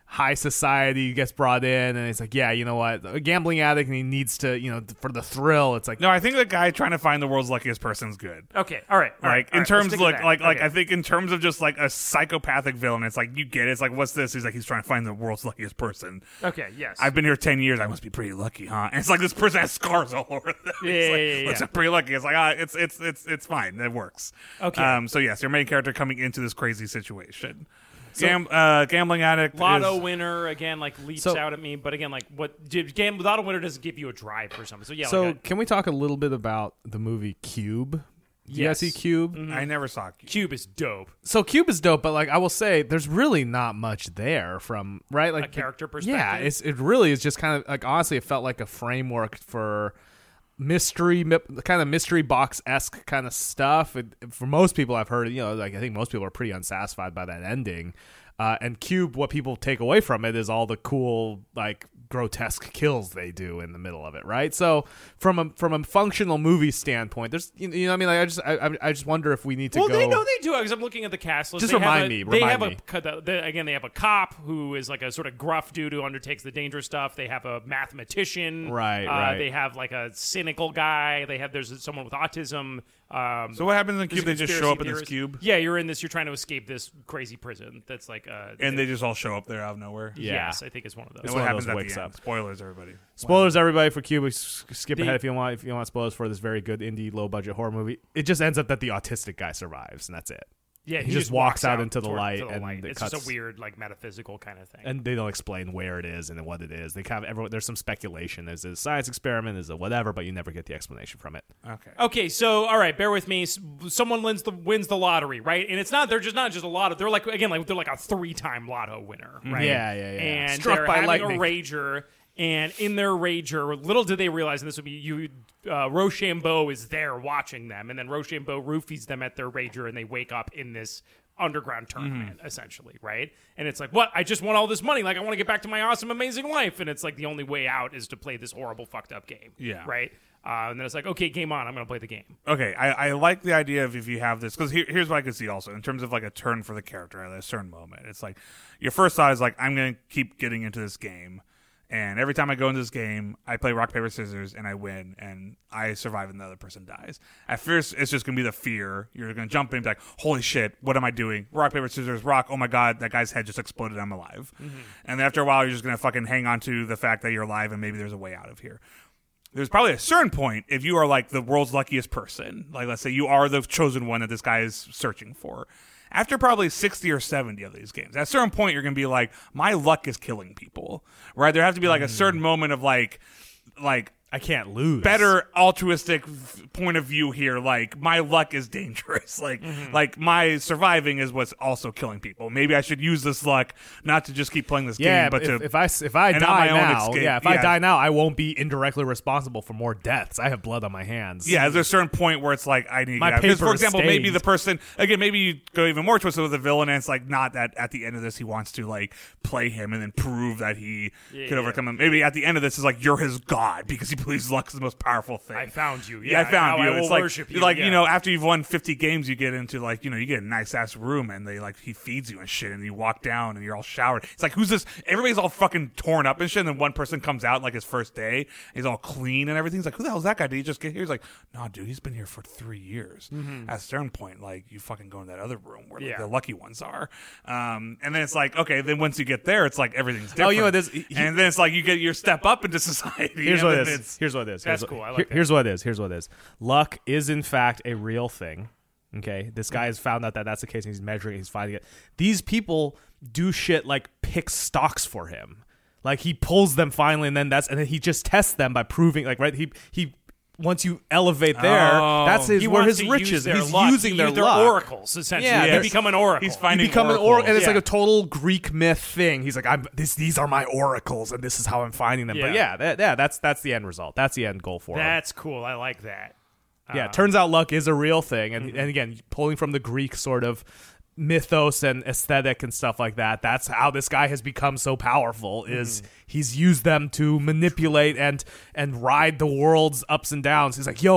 Speaker 1: high society gets brought in, and he's like, yeah, you know what, a gambling addict, and he needs to, you know, for the thrill. It's like,
Speaker 3: No, I think the guy trying to find the world's luckiest person is good.
Speaker 2: Okay, all right. All right,
Speaker 3: Like
Speaker 2: all
Speaker 3: in
Speaker 2: right,
Speaker 3: terms
Speaker 2: let's
Speaker 3: of
Speaker 2: stick
Speaker 3: like
Speaker 2: with
Speaker 3: like
Speaker 2: that.
Speaker 3: like
Speaker 2: Okay.
Speaker 3: I think in terms of just like a psychopathic villain, it's like you get it. It's like, what's this? He's like, he's trying to find the world's luckiest person.
Speaker 2: Okay, yes.
Speaker 3: I've been here ten years. I must be pretty lucky, huh? And it's like this person has scars all over them.
Speaker 2: Yeah,
Speaker 3: It's like,
Speaker 2: yeah, yeah,
Speaker 3: looks
Speaker 2: yeah.
Speaker 3: pretty lucky. It's like, ah, it's it's it's it's fine. It works.
Speaker 2: Okay.
Speaker 3: Um. So yes, your main character coming into this crazy situation. Gam- uh, gambling addict.
Speaker 2: Lotto
Speaker 3: is,
Speaker 2: winner again, like leaps
Speaker 1: So-
Speaker 2: out at me. But again, like what? Did, gam- Lotto winner doesn't give you a drive or something. So yeah.
Speaker 1: so
Speaker 2: like a,
Speaker 1: can we talk a little bit about the movie Cube? Do you guys see
Speaker 2: Yes.
Speaker 1: Cube?
Speaker 3: I never saw.
Speaker 2: Cube is dope.
Speaker 1: So Cube is dope, but like I will say, there's really not much there from right like
Speaker 2: A character
Speaker 1: the-
Speaker 2: perspective?
Speaker 1: Yeah, it's it really is just kind of like honestly, it felt like a framework for mystery, mi- kind of mystery box esque kind of stuff. It, for most people, I've heard, you know, like I think most people are pretty unsatisfied by that ending. Uh, and Cube, what people take away from it is all the cool, like grotesque kills they do in the middle of it, right? So from a from a functional movie standpoint, there's you know, you know what I mean, like I just I, I just wonder if we need to
Speaker 2: Well,
Speaker 1: go.
Speaker 2: they know they do because I'm looking at the cast list.
Speaker 1: Just
Speaker 2: They have
Speaker 1: remind
Speaker 2: a-
Speaker 1: me,
Speaker 2: They
Speaker 1: remind
Speaker 2: have
Speaker 1: me.
Speaker 2: a co- the- the- again. They have a cop who is like a sort of gruff dude who undertakes the dangerous stuff. They have a mathematician.
Speaker 1: Right,
Speaker 2: uh,
Speaker 1: right.
Speaker 2: They have like a cynical guy. They have there's someone with autism. Um,
Speaker 3: So what happens in
Speaker 2: there's
Speaker 3: Cube?
Speaker 2: a
Speaker 3: They just
Speaker 2: conspiracy
Speaker 3: show up in this
Speaker 2: theorist.
Speaker 3: cube,
Speaker 2: Yeah, you're in this. You're trying to escape this crazy prison. That's like uh,
Speaker 3: and they just all show up there out of nowhere.
Speaker 1: Yeah.
Speaker 2: Yes, I think it's one of those.
Speaker 3: And
Speaker 1: It's
Speaker 3: what
Speaker 1: one of
Speaker 3: happens
Speaker 1: those
Speaker 3: at
Speaker 1: wakes
Speaker 3: the end?
Speaker 1: up.
Speaker 3: Spoilers, everybody.
Speaker 1: Spoilers, everybody, for Cube. S- Skip
Speaker 2: The-
Speaker 1: ahead if you want. If you want spoilers for this very good indie, low budget horror movie, it just ends up that the autistic guy survives, and that's it.
Speaker 2: Yeah,
Speaker 1: he just walks out into the
Speaker 2: toward-
Speaker 1: light
Speaker 2: to the
Speaker 1: and
Speaker 2: light.
Speaker 1: it
Speaker 2: It's
Speaker 1: cuts-
Speaker 2: just a weird, like metaphysical kind of thing.
Speaker 1: And they don't explain where it is and what it is. They kind of everyone. There's some speculation. Is it a science experiment? Is it whatever? But you never get the explanation from it.
Speaker 3: Okay.
Speaker 2: Okay, so all right, bear with me. S- Someone wins the wins the lottery, right? And it's not they're just not just a lotto. They're like again like they're like a three time lotto winner, right?
Speaker 1: Yeah, yeah, yeah.
Speaker 2: And
Speaker 1: Struck
Speaker 2: they're
Speaker 1: by
Speaker 2: having
Speaker 1: lightning.
Speaker 2: a rager, and in their rager, little did they realize, and this would be you. Uh, Rochambeau is there watching them, and then Rochambeau roofies them at their rager, and they wake up in this underground tournament,
Speaker 1: Mm-hmm.
Speaker 2: essentially, right? And it's like, what? I just won all this money. Like, I want to get back to my awesome, amazing life. And it's like the only way out is to play this horrible, fucked up game.
Speaker 3: Yeah.
Speaker 2: Right? Uh, and then it's like, okay, game on. I'm going to play the game.
Speaker 3: Okay, I, I like the idea of if you have this, because here, here's what I could see also in terms of like a turn for the character at a certain moment. It's like your first thought is like, I'm going to keep getting into this game. And every time I go into this game, I play rock, paper, scissors, and I win, and I survive, and the other person dies. At first, it's just going to be the fear. You're going to jump in and be like, holy shit, what am I doing? Rock, paper, scissors, rock. Oh my God, that guy's head just exploded. I'm alive. Mm-hmm. And then after a while, you're just going to fucking hang on to the fact that you're alive, and maybe there's a way out of here. There's probably a certain point if you are like the world's luckiest person, like let's say you are the chosen one that this guy is searching for. After probably sixty or seventy of these games, at a certain point, you're going to be like, my luck is killing people, right? There has to be like a certain moment of like, like,
Speaker 1: I can't lose.
Speaker 3: better altruistic f- point of view here. Like my luck is dangerous. Like
Speaker 1: Mm-hmm.
Speaker 3: like my surviving is what's also killing people. Maybe I should use this luck not to just keep playing this
Speaker 1: Yeah,
Speaker 3: game, but
Speaker 1: if,
Speaker 3: to
Speaker 1: if I s- if I
Speaker 3: and not
Speaker 1: die
Speaker 3: my own
Speaker 1: now,
Speaker 3: escape.
Speaker 1: yeah, if I
Speaker 3: Yeah.
Speaker 1: die now, I won't be indirectly responsible for more deaths. I have blood on my hands.
Speaker 3: yeah, there's a certain point where it's like I need to
Speaker 1: My
Speaker 3: get out. Because,
Speaker 1: paper
Speaker 3: for
Speaker 1: is
Speaker 3: example, maybe
Speaker 1: stained.
Speaker 3: the person again, maybe you go even more twisted with the villain, and it's like not that at the end of this he wants to like play him and then prove that he
Speaker 2: Yeah,
Speaker 3: could
Speaker 2: yeah.
Speaker 3: overcome him. Maybe at the end of this is like you're his god because he believes luck is the most powerful thing.
Speaker 2: I found you.
Speaker 3: Yeah,
Speaker 2: Yeah,
Speaker 3: I found
Speaker 2: now
Speaker 3: you.
Speaker 2: I will
Speaker 3: it's like,
Speaker 2: worship you.
Speaker 3: like
Speaker 2: yeah.
Speaker 3: you know, after you've won fifty games, you get into like, you know, you get a nice ass room and they like he feeds you and shit, and you walk down and you're all showered. It's like, who's this? Everybody's all fucking torn up and shit. And then one person comes out like his first day, he's all clean and everything. He's like, who the hell is that guy? Did he just get here? He's like, nah, dude, he's been here for three years. At a certain point, like you fucking go in that other room where like,
Speaker 2: Yeah.
Speaker 3: the lucky ones are, um, and then it's like, okay, then once you get there, it's like everything's different.
Speaker 1: Oh, you know what this- he-
Speaker 3: and then it's like you get your step up into society.
Speaker 1: Here's
Speaker 3: and
Speaker 1: what
Speaker 3: then
Speaker 1: it is.
Speaker 3: it's-
Speaker 1: Here's what it is.
Speaker 2: That's
Speaker 1: Here's
Speaker 2: cool.
Speaker 1: what-
Speaker 2: I like
Speaker 1: here-
Speaker 2: that.
Speaker 1: Here's what it is. Here's what it is. Luck is in fact a real thing. Okay, this guy has found out that that's the case, and he's measuring it, he's finding it. These people do shit like pick stocks for him. Like he pulls them finally, and then that's and then he just tests them by proving like right. He he once you elevate there,
Speaker 3: Oh.
Speaker 1: that's his
Speaker 2: He
Speaker 1: where
Speaker 2: wants
Speaker 1: his
Speaker 2: to
Speaker 1: riches.
Speaker 2: use their
Speaker 1: He's
Speaker 2: luck.
Speaker 1: using
Speaker 2: He
Speaker 1: their
Speaker 2: use their
Speaker 1: luck.
Speaker 2: oracles essentially.
Speaker 1: Yeah,
Speaker 2: you
Speaker 1: there's-
Speaker 2: become an oracle.
Speaker 3: He's finding
Speaker 1: You become an
Speaker 3: oracles.
Speaker 1: oracle, and it's
Speaker 2: Yeah.
Speaker 1: like a total Greek myth thing. He's like, "I'm this. These are my oracles, and this is how I'm finding them." But
Speaker 2: Yeah.
Speaker 1: yeah, that, yeah, that's that's the end result. That's the end goal for him.
Speaker 2: That's cool. I like that.
Speaker 1: Yeah,
Speaker 2: Uh,
Speaker 1: it turns out luck is a real thing, and and again, pulling from the Greek sort of mythos and aesthetic and stuff like that. That's how this guy has become so powerful. Is he's used them to manipulate and and ride the world's ups and downs. He's like, yo.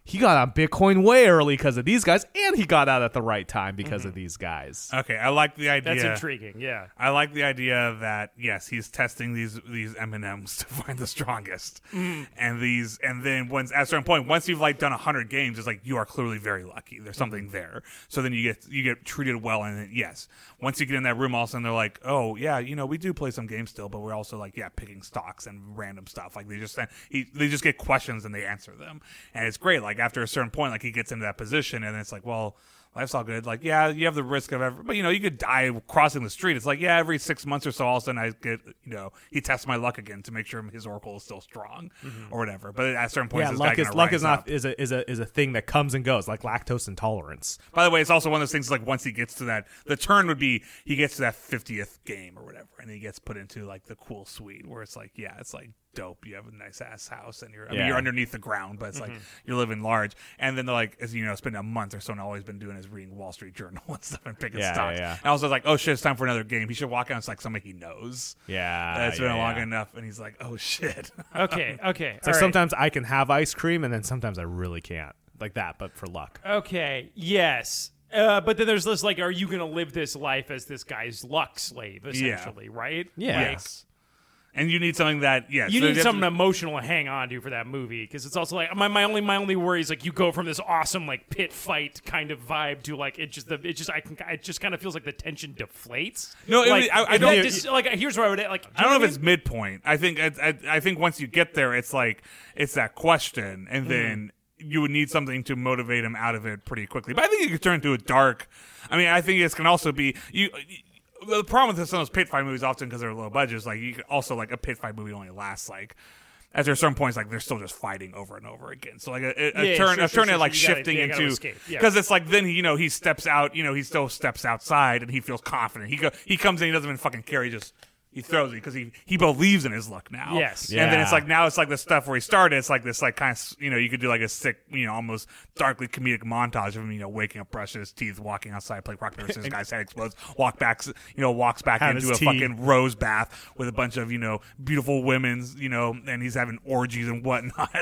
Speaker 1: he got on Bitcoin way early because of these guys, and he got out at the right time because of these guys.
Speaker 3: Okay, I like the idea.
Speaker 2: That's intriguing. Yeah.
Speaker 3: I like the idea that yes, he's testing these these M and M's to find the strongest,
Speaker 2: Mm.
Speaker 3: and these and then once at a certain point, once you've like done a hundred games, it's like you are clearly very lucky. There's something there. So then you get you get treated well, and then, yes, once you get in that room, all of a sudden they're like, oh yeah, you know we do play some games still, but we're also like yeah picking stocks and random stuff. Like they just he, they just get questions and they answer them, and it's great. Like after a certain point, like he gets into that position, and it's like well. Life's all good. Like, yeah, you have the risk of ever, but you know, you could die crossing the street. It's like, yeah, every six months or so, all of a sudden I get, you know, he tests my luck again to make sure his oracle is still strong
Speaker 2: Mm-hmm.
Speaker 3: or whatever. But at certain points,
Speaker 1: Yeah,
Speaker 3: this
Speaker 1: luck
Speaker 3: guy
Speaker 1: is
Speaker 3: gonna
Speaker 1: luck
Speaker 3: rise
Speaker 1: is not
Speaker 3: up.
Speaker 1: is a is a is a thing that comes and goes, like lactose intolerance.
Speaker 3: By the way, it's also one of those things like once he gets to that, the turn would be he gets to that fiftieth game or whatever, and he gets put into like the cool suite where it's like, yeah, it's like dope. You have a nice ass house, and you're I mean,
Speaker 1: Yeah.
Speaker 3: you're underneath the ground, but it's
Speaker 2: Mm-hmm.
Speaker 3: like you're living large. And then they're like, as you know, spend a month or so, and all he's been doing is reading Wall Street Journal and stuff and picking
Speaker 1: Yeah,
Speaker 3: stocks.
Speaker 1: yeah, yeah.
Speaker 3: And I was like, oh shit, it's time for another game. He should walk out. And it's like somebody he knows.
Speaker 1: Yeah,
Speaker 3: Uh, it's
Speaker 1: yeah,
Speaker 3: been long
Speaker 1: yeah.
Speaker 3: enough, and he's like, oh shit.
Speaker 2: Okay. Okay.
Speaker 1: It's like sometimes I can have ice cream, and then sometimes I really can't, like that, but for luck.
Speaker 2: Okay. Yes. Uh, but then there's this like, are you going to live this life as this guy's luck slave, essentially, right?
Speaker 1: Yeah.
Speaker 2: Like,
Speaker 3: Yes. And you need something that yes,
Speaker 2: You
Speaker 3: so
Speaker 2: need
Speaker 3: have
Speaker 2: something
Speaker 3: to-
Speaker 2: emotional to hang on to for that movie because it's also like my, my only my only worry is like you go from this awesome like pit fight kind of vibe to like it just the it just I can it just kind of feels like the tension deflates.
Speaker 3: No, it
Speaker 2: like,
Speaker 3: was- I- I
Speaker 2: if
Speaker 3: don't-
Speaker 2: that dis- like here's where I would like.
Speaker 3: I don't know if it's midpoint. I think I, I, I think once you get there, it's like it's that question, and then you would need something to motivate him out of it pretty quickly. But I think it could turn into a dark. I mean, I think this can also be you. The problem with some of those pit fight movies, often because they're low budgets, like you could also like a pit fight movie only lasts like. At there are certain points, like they're still just fighting over and over again. So like a, a, a
Speaker 2: Yeah,
Speaker 3: turn,
Speaker 2: sure,
Speaker 3: a
Speaker 2: sure,
Speaker 3: turn
Speaker 2: sure,
Speaker 3: at like
Speaker 2: sure. You gotta-
Speaker 3: shifting
Speaker 2: yeah, you gotta
Speaker 3: into
Speaker 2: escape. Yeah.
Speaker 3: because it's like then he, you know he steps out, you know he still steps outside and he feels confident. He go he comes in, he doesn't even fucking care. He just he throws it because he he believes in his luck now.
Speaker 2: Yes.
Speaker 3: And then it's
Speaker 1: Yeah.
Speaker 3: like now it's like the stuff where he started. It's like this like kind of you know you could do like a sick you know almost darkly comedic montage of him you know waking up, brushing his teeth, walking outside, play rock paper scissors, guy's head explodes, walk back you know walks back
Speaker 1: Have
Speaker 3: into
Speaker 1: his
Speaker 3: a
Speaker 1: tea.
Speaker 3: fucking rose bath with a bunch of you know beautiful women's you know and he's having orgies and whatnot.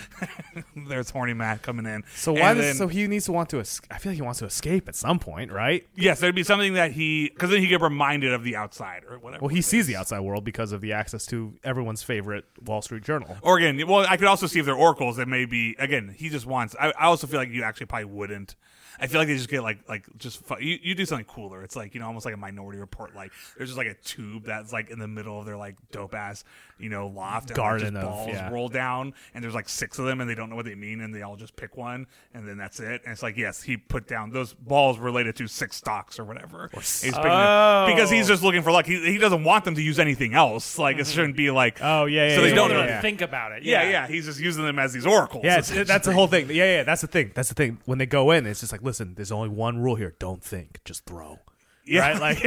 Speaker 3: There's horny Matt coming in.
Speaker 1: So why
Speaker 3: And
Speaker 1: does
Speaker 3: then-
Speaker 1: so he needs to want to? Es- I feel like he wants to escape at some point, right?
Speaker 3: yes, there'd be something that he because then he get reminded of the outside or whatever.
Speaker 1: Well, he sees the outside world because of the access to everyone's favorite Wall Street Journal.
Speaker 3: Or again, well, I could also see if they're oracles that maybe again he just wants. I, I also feel like you actually probably wouldn't. I feel like they just get like like just fu- you, you do something cooler. It's like you know almost like a Minority Report. Like there's just like a tube that's like in the middle of their like dope ass you know loft and
Speaker 1: Garden
Speaker 3: like,
Speaker 1: of-
Speaker 3: just balls
Speaker 1: yeah.
Speaker 3: roll down and there's like six of them and they don't know what they mean and they all just pick one and then that's it. And it's like yes, he put down those balls related to six stocks or whatever. He's picking them
Speaker 2: Oh.
Speaker 3: because he's just looking for luck. He, he doesn't want them to use anything else. Like it shouldn't be like
Speaker 1: Oh yeah, yeah.
Speaker 3: So
Speaker 1: yeah,
Speaker 3: they
Speaker 2: You
Speaker 1: yeah,
Speaker 3: don't
Speaker 2: don't
Speaker 3: know.
Speaker 1: yeah,
Speaker 2: even
Speaker 1: yeah.
Speaker 2: think about it.
Speaker 3: yeah, yeah, he's just using them as these oracles.
Speaker 1: Yeah, it's, that's the whole thing. Yeah, yeah, that's the thing. That's the thing. When they go in, it's just like, listen, there's only one rule here: don't think, just throw.
Speaker 3: Yeah.
Speaker 1: Right? Like,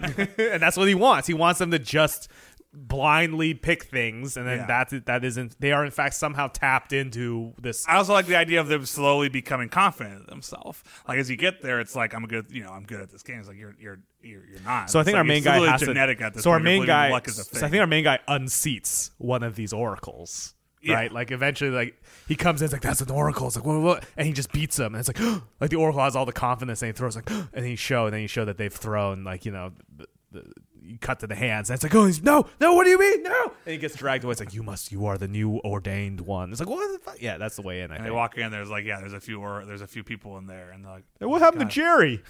Speaker 1: and that's what he wants. He wants them to just blindly pick things, and then
Speaker 3: Yeah.
Speaker 1: that that isn't. They are in fact somehow tapped into this.
Speaker 3: I also like the idea of them slowly becoming confident in themselves. Like as you get there, it's like I'm good. You know, I'm good at this game. It's like you're you're you're, you're not.
Speaker 1: So I
Speaker 3: It's
Speaker 1: think
Speaker 3: like
Speaker 1: our main
Speaker 3: it's
Speaker 1: guy
Speaker 3: literally
Speaker 1: has
Speaker 3: genetic
Speaker 1: to.
Speaker 3: at this
Speaker 1: so our
Speaker 3: point.
Speaker 1: main
Speaker 3: You're believing
Speaker 1: guy.
Speaker 3: luck is a
Speaker 1: So I
Speaker 3: thing.
Speaker 1: think our main guy unseats one of these oracles.
Speaker 3: Yeah.
Speaker 1: Right, like eventually, like he comes in, it's like that's an oracle. It's like what, what, and he just beats him, and it's like, like the oracle has all the confidence, and he throws like, and then he show, and then you show that they've thrown, like you know, the, the, you cut to the hands, and it's like, oh, he's no, no, what do you mean, no? And he gets dragged away. It's like you must, you are the new ordained one. It's like what the fuck? Yeah, that's the way in. I
Speaker 3: And
Speaker 1: think.
Speaker 3: they walk in. There's like yeah, there's a few or there's a few people in there, and they're like,
Speaker 1: Hey, what happened
Speaker 3: God,
Speaker 1: to Jerry?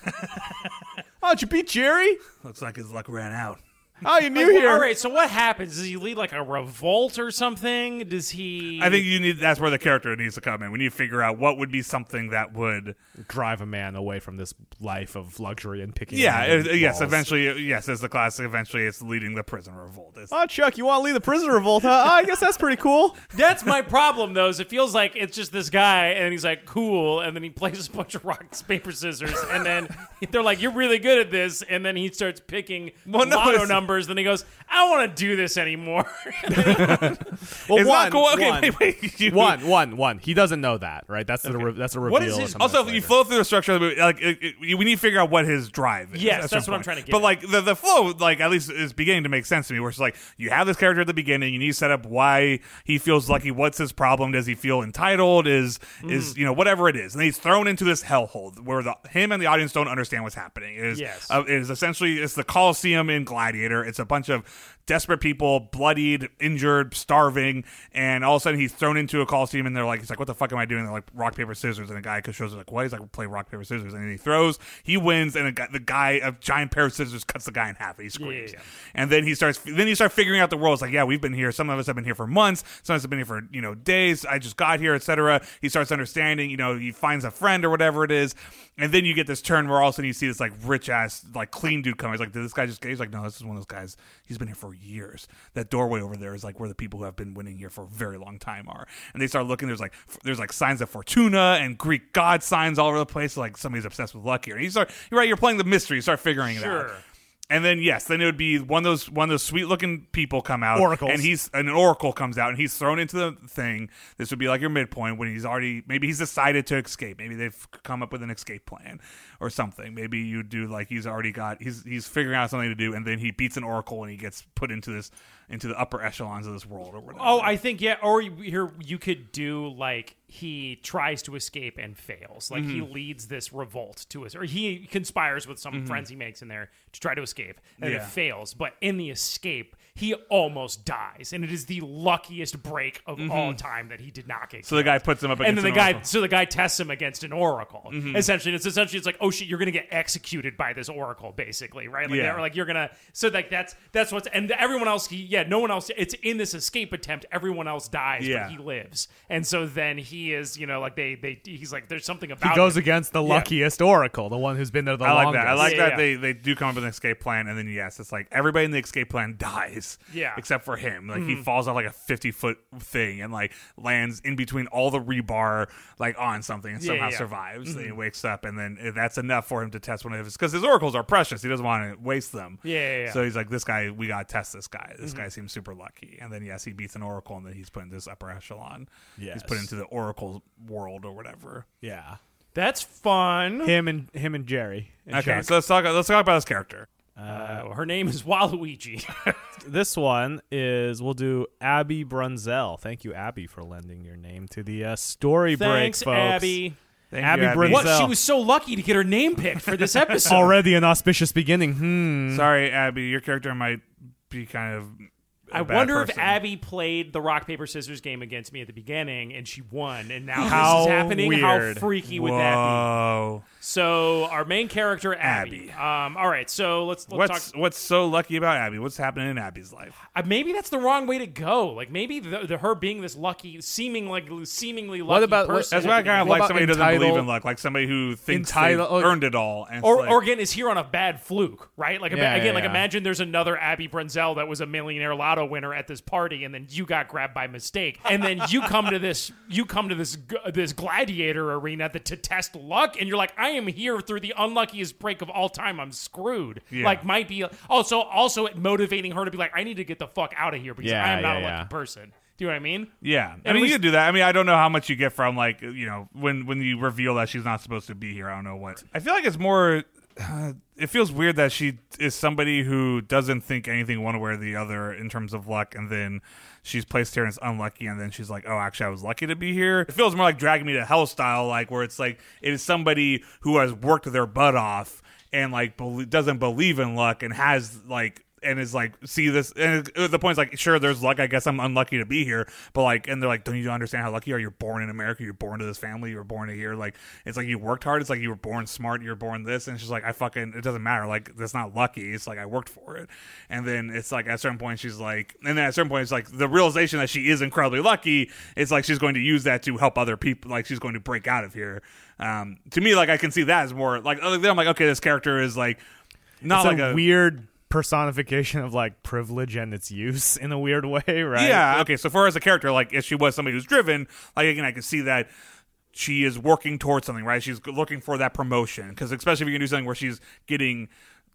Speaker 1: Oh, did you beat Jerry?
Speaker 3: looks like his luck ran out.
Speaker 1: Oh, you new
Speaker 2: Like, well,
Speaker 1: here?
Speaker 2: all right, so what happens? Does he lead like a revolt or something? Does he?
Speaker 3: I think you need. That's where the character needs to come in. We need to figure out what would be something that would.
Speaker 1: Drive a man away from this life of luxury and picking.
Speaker 3: Yeah.
Speaker 1: random
Speaker 3: uh, yes.
Speaker 1: balls.
Speaker 3: Eventually. Yes. As the classic. Eventually, it's leading the prison revolt. It's,
Speaker 1: Oh, Chuck, you want to lead the prison revolt? Huh? Oh, I guess that's pretty cool.
Speaker 2: That's my problem, though. Is it feels like it's just this guy, and he's like cool, and then he plays a bunch of rock paper scissors, and then they're like, "You're really good at this," and then he starts picking
Speaker 3: Well, no,
Speaker 2: lotto
Speaker 3: it's-
Speaker 2: numbers numbers. Then he goes, I don't want to do this anymore.
Speaker 1: Well,
Speaker 3: It's
Speaker 1: one,
Speaker 3: not cool. Okay,
Speaker 1: one,
Speaker 3: wait, wait. You,
Speaker 1: one, one, one. He doesn't know that, right? That's the re- that's a reveal.
Speaker 2: What is his-
Speaker 1: or something
Speaker 3: Also,
Speaker 1: that's
Speaker 3: if you
Speaker 1: later.
Speaker 3: flow through the structure of the movie, like it, it, we need to figure out what his drive is.
Speaker 2: Yes,
Speaker 3: at
Speaker 2: that's
Speaker 3: some
Speaker 2: what I'm
Speaker 3: point.
Speaker 2: trying to get
Speaker 3: But
Speaker 2: at.
Speaker 3: like the the flow, like at least is beginning to make sense to me. Where it's like you have this character at the beginning, you need to set up why he feels lucky. What's his problem? Does he feel entitled? Is
Speaker 2: Mm.
Speaker 3: is you know whatever it is, and he's thrown into this hellhole where the him and the audience don't understand what's happening. It is
Speaker 2: Yes.
Speaker 3: uh, it is essentially it's the Colosseum in Gladiator. It's a bunch of desperate people, bloodied, injured, starving, and all of a sudden he's thrown into a Coliseum, and they're like, he's like, what the fuck am I doing? They're like, rock, paper, scissors, and the guy shows like, what? He's like, play rock, paper, scissors, and then he throws, he wins, and a guy, the guy, a giant pair of scissors cuts the guy in half, and he screams.
Speaker 2: Yeah.
Speaker 3: And then he starts, then you start figuring out the world. It's like, yeah, we've been here. Some of us have been here for months. Some of us have been here for, you know, days. I just got here, et cetera. He starts understanding, you know, he finds a friend or whatever it is, and then you get this turn where all of a sudden you see this like rich ass, like clean dude come. He's like, did this guy just get? He's like, no, this is one of those guys. He's been here for years. That doorway over there is like where the people who have been winning here for a very long time are. And they start looking. There's like f- there's like signs of Fortuna and Greek god signs all over the place. Like somebody's obsessed with luck here. And you start, you're right. You're playing the mystery. You start figuring it out.
Speaker 2: Sure.
Speaker 3: And then yes, then it would be one of those one of those sweet looking people come out,
Speaker 1: Oracles.
Speaker 3: and he's an oracle comes out, and he's thrown into the thing. This would be like your midpoint when he's already maybe he's decided to escape. Maybe they've come up with an escape plan or something. Maybe you do like he's already got he's he's figuring out something to do, and then he beats an oracle and he gets put into this into the upper echelons of this world or whatever.
Speaker 2: Oh, I think yeah. Or you- here you could do like he tries to escape and fails. Like he leads this revolt to us, or he conspires with some friends he makes in there to try to escape, and
Speaker 3: Yeah.
Speaker 2: it fails. But in the escape, he almost dies, and it is the luckiest break of all time that he did not get.
Speaker 3: So the
Speaker 2: killed.
Speaker 3: guy puts him up
Speaker 2: and
Speaker 3: against
Speaker 2: then the
Speaker 3: an
Speaker 2: guy,
Speaker 3: oracle.
Speaker 2: so the guy tests him against an oracle. Essentially, it's essentially it's like, oh shit, you're gonna get executed by this oracle, basically, right? Like,
Speaker 3: Yeah.
Speaker 2: that- like you're gonna. So like that's that's what's and everyone else. He, yeah, no one else. It's in this escape attempt. Everyone else dies,
Speaker 3: Yeah.
Speaker 2: but he lives, and so then he is, you know, like they they he's like, there's something about
Speaker 1: he goes
Speaker 2: him.
Speaker 1: against the
Speaker 2: Yeah.
Speaker 1: luckiest oracle, the one who's been there the
Speaker 3: I like
Speaker 1: longest.
Speaker 3: that. I like
Speaker 2: Yeah,
Speaker 3: that
Speaker 2: yeah.
Speaker 3: they they do come up with an escape plan, and then yes, it's like everybody in the escape plan dies,
Speaker 2: Yeah.
Speaker 3: except for him. Like he falls off like a fifty foot thing and like lands in between all the rebar, like on something, and
Speaker 2: Yeah,
Speaker 3: somehow
Speaker 2: yeah.
Speaker 3: survives. And he wakes up, and then that's enough for him to test one of his because his oracles are precious. He doesn't want to waste them.
Speaker 2: Yeah, yeah, yeah.
Speaker 3: So he's like, this guy, we gotta test this guy. This guy seems super lucky. And then yes, he beats an oracle, and then he's put in this upper echelon.
Speaker 1: Yes.
Speaker 3: He's put into the oracle world or whatever.
Speaker 1: Yeah.
Speaker 2: That's fun.
Speaker 1: Him and him and Jerry. and
Speaker 3: Okay,
Speaker 1: Chuck.
Speaker 3: so let's talk. Let's talk about his character.
Speaker 2: Uh, her name is Waluigi.
Speaker 1: This one is we'll do Abby Brunzel. Thank you, Abby, for lending your name to the uh, story
Speaker 2: Thanks,
Speaker 1: break, folks.
Speaker 2: Abby.
Speaker 3: Thank
Speaker 1: Abby
Speaker 3: you, Abby.
Speaker 1: Brunzel.
Speaker 2: What? She was so lucky to get her name picked for this episode.
Speaker 1: Already an auspicious beginning. Hmm.
Speaker 3: Sorry, Abby, your character might be kind of. a
Speaker 2: I
Speaker 3: bad
Speaker 2: wonder if
Speaker 3: person.
Speaker 2: Abby played the rock paper scissors game against me at the beginning and she won, and now
Speaker 1: How
Speaker 2: this is happening.
Speaker 1: weird.
Speaker 2: How freaky would that
Speaker 3: Whoa.
Speaker 2: be? So our main character, Abby. Um, all right, so let's let's
Speaker 3: What's
Speaker 2: talk.
Speaker 3: what's so lucky about Abby? What's happening in Abby's life?
Speaker 2: Uh, maybe that's the wrong way to go. Like maybe the, the her being this lucky, seeming like seemingly lucky
Speaker 1: What about- what-
Speaker 2: person.
Speaker 3: That's why I kind of
Speaker 1: What
Speaker 3: like
Speaker 1: about
Speaker 3: somebody who doesn't believe
Speaker 1: entitled-
Speaker 3: in luck, like somebody who thinks
Speaker 1: Entitled-
Speaker 3: they've earned it all. And it's
Speaker 2: Or,
Speaker 3: like,
Speaker 2: or again, is here on a bad fluke, right? Like, ima-
Speaker 1: Yeah,
Speaker 2: again,
Speaker 1: yeah,
Speaker 2: like
Speaker 1: yeah.
Speaker 2: imagine there's another Abby Brunzel that was a millionaire lotto winner at this party, and then you got grabbed by mistake, and then you come to this, you come to this, g- this gladiator arena that, to test luck, and you're like, I am here through the unluckiest break of all time. I'm screwed.
Speaker 3: Yeah.
Speaker 2: Like, might be also also motivating her to be like, I need to get the fuck out of here because
Speaker 1: Yeah,
Speaker 2: I am not
Speaker 1: yeah,
Speaker 2: a lucky
Speaker 1: yeah.
Speaker 2: person. Do you know what I mean?
Speaker 3: yeah, I
Speaker 2: At
Speaker 3: mean,
Speaker 2: least-
Speaker 3: you could do that. I mean, I don't know how much you get from like you know when when you reveal that she's not supposed to be here. I don't know what. I feel like it's more. Uh, it feels weird that she is somebody who doesn't think anything one way or the other in terms of luck, and then she's placed here and it's unlucky, and then she's like, oh, actually, I was lucky to be here. It feels more like Dragging Me to Hell style, like where it's like it is somebody who has worked their butt off and like bel doesn't believe in luck and has like and is like, see this, and the point is like, sure, there's luck, I guess I'm unlucky to be here, but like, and they're like, don't you understand how lucky you are? You're born in America, you're born to this family, you're born to here, like, it's like you worked hard, it's like you were born smart, you're born this, and it's just like, I fucking, it doesn't matter, like, that's not lucky, it's like, I worked for it. And then it's like, at a certain point, she's like, and then at a certain point, it's like, the realization that she is incredibly lucky, it's like, she's going to use that to help other people, like, she's going to break out of here. Um, to me, like, I can see that as more, like, then I'm like, okay, this character is like, not
Speaker 1: It's
Speaker 3: like
Speaker 1: a,
Speaker 3: a
Speaker 1: weird personification of like privilege and its use in a weird way, right?
Speaker 3: Yeah. Okay. So far as a character, like if she was somebody who's driven, like again, I can see that she is working towards something, right? She's looking for that promotion because especially if you can do something where she's getting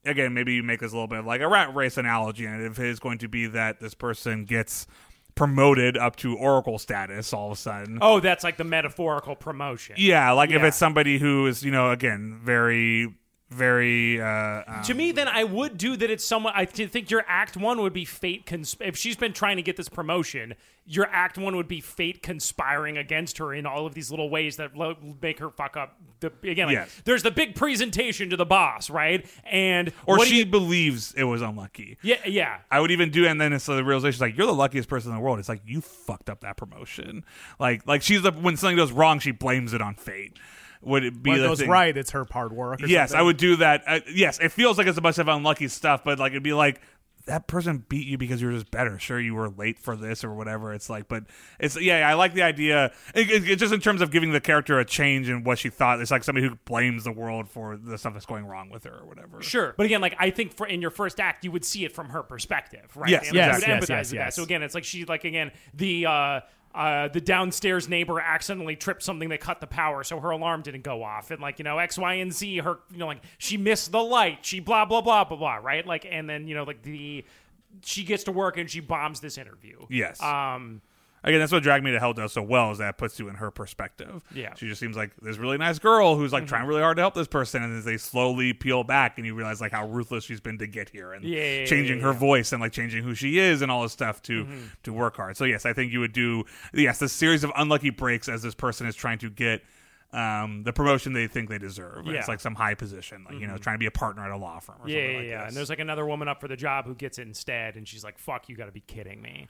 Speaker 3: again, maybe you make this a little bit of like a rat race analogy, and if it is going to be that this person gets promoted up to Oracle status all of a sudden.
Speaker 2: Oh, that's like the metaphorical promotion.
Speaker 3: Yeah, like if
Speaker 2: Yeah.
Speaker 3: it's somebody who is, you know, again, very, very. Uh, um,
Speaker 2: To me, then I would do that. It's someone. I th- think your act one would be fate. Consp- if she's been trying to get this promotion, your act one would be fate conspiring against her in all of these little ways that lo- make her fuck up. The, again, like,
Speaker 3: Yes.
Speaker 2: there's the big presentation to the boss, right? And
Speaker 3: or
Speaker 2: what do
Speaker 3: she
Speaker 2: you-
Speaker 3: believes it was unlucky.
Speaker 2: yeah, yeah.
Speaker 3: I would even do, and then it's the realization, like, you're the luckiest person in the world. It's like, you fucked up that promotion. Like, like she's the when something goes wrong, she blames it on fate. Would it be
Speaker 1: When it
Speaker 3: the
Speaker 1: goes
Speaker 3: thing?
Speaker 1: right, it's her hard work. Or
Speaker 3: Yes,
Speaker 1: something.
Speaker 3: I would do that. Uh, yes, it feels like it's a bunch of unlucky stuff, but like it'd be like that person beat you because you were just better. Sure, you were late for this or whatever. It's like, but it's yeah, I like the idea. It, it, it just in terms of giving the character a change in what she thought. It's like somebody who blames the world for the stuff that's going wrong with her or whatever.
Speaker 2: Sure, but again, like I think for in your first act, you would see it from her perspective, right?
Speaker 3: Yes,
Speaker 2: And
Speaker 1: yes,
Speaker 2: you would
Speaker 1: yes,
Speaker 2: empathize
Speaker 1: yes,
Speaker 2: with that.
Speaker 1: yes.
Speaker 2: So again, it's like she, like again, the uh, uh, the downstairs neighbor accidentally tripped something that cut the power, so her alarm didn't go off, and like you know X, Y, and Z, her you know like she missed the light, she blah blah blah blah blah, right? Like, and then you know like the she gets to work and she bombs this interview.
Speaker 3: Yes.
Speaker 2: Um.
Speaker 3: Again, that's what Drag Me to Hell does so well, is that it puts you in her perspective.
Speaker 2: Yeah.
Speaker 3: She just seems like this really nice girl who's like trying really hard to help this person, and as they slowly peel back and you realize like how ruthless she's been to get here, and
Speaker 2: Yeah, yeah, yeah,
Speaker 3: changing
Speaker 2: yeah,
Speaker 3: her
Speaker 2: yeah.
Speaker 3: voice and like changing who she is and all this stuff to to work hard. So yes, I think you would do yes, this series of unlucky breaks as this person is trying to get um, the promotion they think they deserve.
Speaker 2: Yeah.
Speaker 3: It's like some high position, like you know, trying to be a partner at a law firm or
Speaker 2: Yeah,
Speaker 3: something
Speaker 2: yeah,
Speaker 3: like
Speaker 2: yeah.
Speaker 3: this.
Speaker 2: And there's like another woman up for the job who gets it instead, and she's like, "Fuck, you got to be kidding me."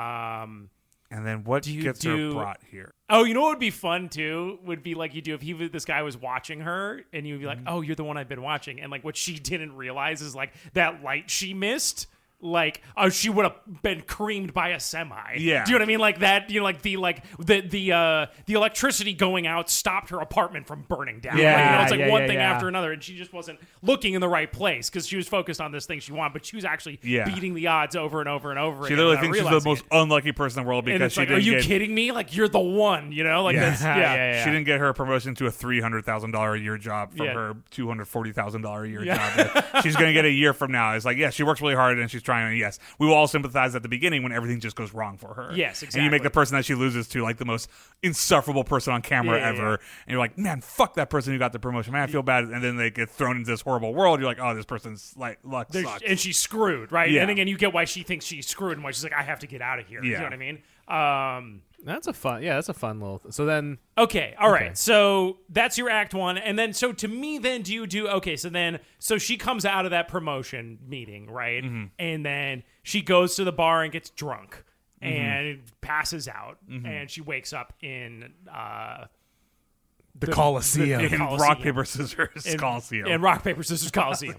Speaker 2: Um.
Speaker 3: And then what
Speaker 2: you
Speaker 3: gets
Speaker 2: do-
Speaker 3: her brought here?
Speaker 2: Oh, you know what would be fun too? Would be like you do if he this guy was watching her, and you'd be
Speaker 3: Mm-hmm.
Speaker 2: like, "Oh, you're the one I've been watching," and like what she didn't realize is like that light she missed. Like, oh, she would have been creamed by a semi.
Speaker 3: Yeah.
Speaker 2: Do you know what I mean? Like that, you know, like the like the the uh the electricity going out stopped her apartment from burning down.
Speaker 1: Yeah,
Speaker 2: like, you know, it's like
Speaker 1: yeah,
Speaker 2: one
Speaker 1: yeah,
Speaker 2: thing
Speaker 1: yeah.
Speaker 2: after another, and she just wasn't looking in the right place because she was focused on this thing she wanted, but she was actually
Speaker 3: Yeah.
Speaker 2: beating the odds over and over and over.
Speaker 3: She
Speaker 2: again
Speaker 3: literally
Speaker 2: without
Speaker 3: thinks she's the
Speaker 2: realizing
Speaker 3: most
Speaker 2: it.
Speaker 3: unlucky person in the world
Speaker 2: And
Speaker 3: because
Speaker 2: it's
Speaker 3: she
Speaker 2: like,
Speaker 3: didn't
Speaker 2: are you
Speaker 3: get
Speaker 2: kidding me? Like you're the one, you know? Like
Speaker 3: Yeah.
Speaker 2: that's, yeah.
Speaker 1: Yeah, yeah, yeah.
Speaker 3: She didn't get her promotion to a three hundred thousand dollar a year job from
Speaker 2: Yeah.
Speaker 3: her two hundred forty thousand dollar a year
Speaker 2: Yeah.
Speaker 3: job. that she's going to get a year from now. It's like, yeah, she works really hard and she's trying. And yes, we will all sympathize at the beginning when everything just goes wrong for her.
Speaker 2: Yes,
Speaker 3: And you make
Speaker 2: exactly.
Speaker 3: the person that she loses to like the most insufferable person on camera
Speaker 2: Yeah, yeah,
Speaker 3: ever.
Speaker 2: yeah.
Speaker 3: And you're like, man, fuck that person who got the promotion. Man, I feel bad. And then they get thrown into this horrible world. You're like, oh, this person's like luck
Speaker 2: There's-
Speaker 3: sucks.
Speaker 2: and she's screwed, right?
Speaker 3: Yeah.
Speaker 2: And again, you get why she thinks she's screwed and why she's like, I have to get out of here. You
Speaker 3: Yeah.
Speaker 2: know what I mean? Um,
Speaker 1: That's a fun. Yeah, that's a fun little. So then,
Speaker 2: okay, all right.
Speaker 1: Okay.
Speaker 2: So that's your act one, and then so to me, then do you do okay? So then, so she comes out of that promotion meeting, right?
Speaker 3: Mm-hmm.
Speaker 2: And then she goes to the bar and gets drunk
Speaker 3: Mm-hmm.
Speaker 2: and passes out, and she wakes up in uh,
Speaker 1: the, Coliseum.
Speaker 3: in
Speaker 2: Coliseum.
Speaker 3: rock, paper, scissors
Speaker 2: in,
Speaker 3: Coliseum.
Speaker 2: in rock paper scissors Coliseum.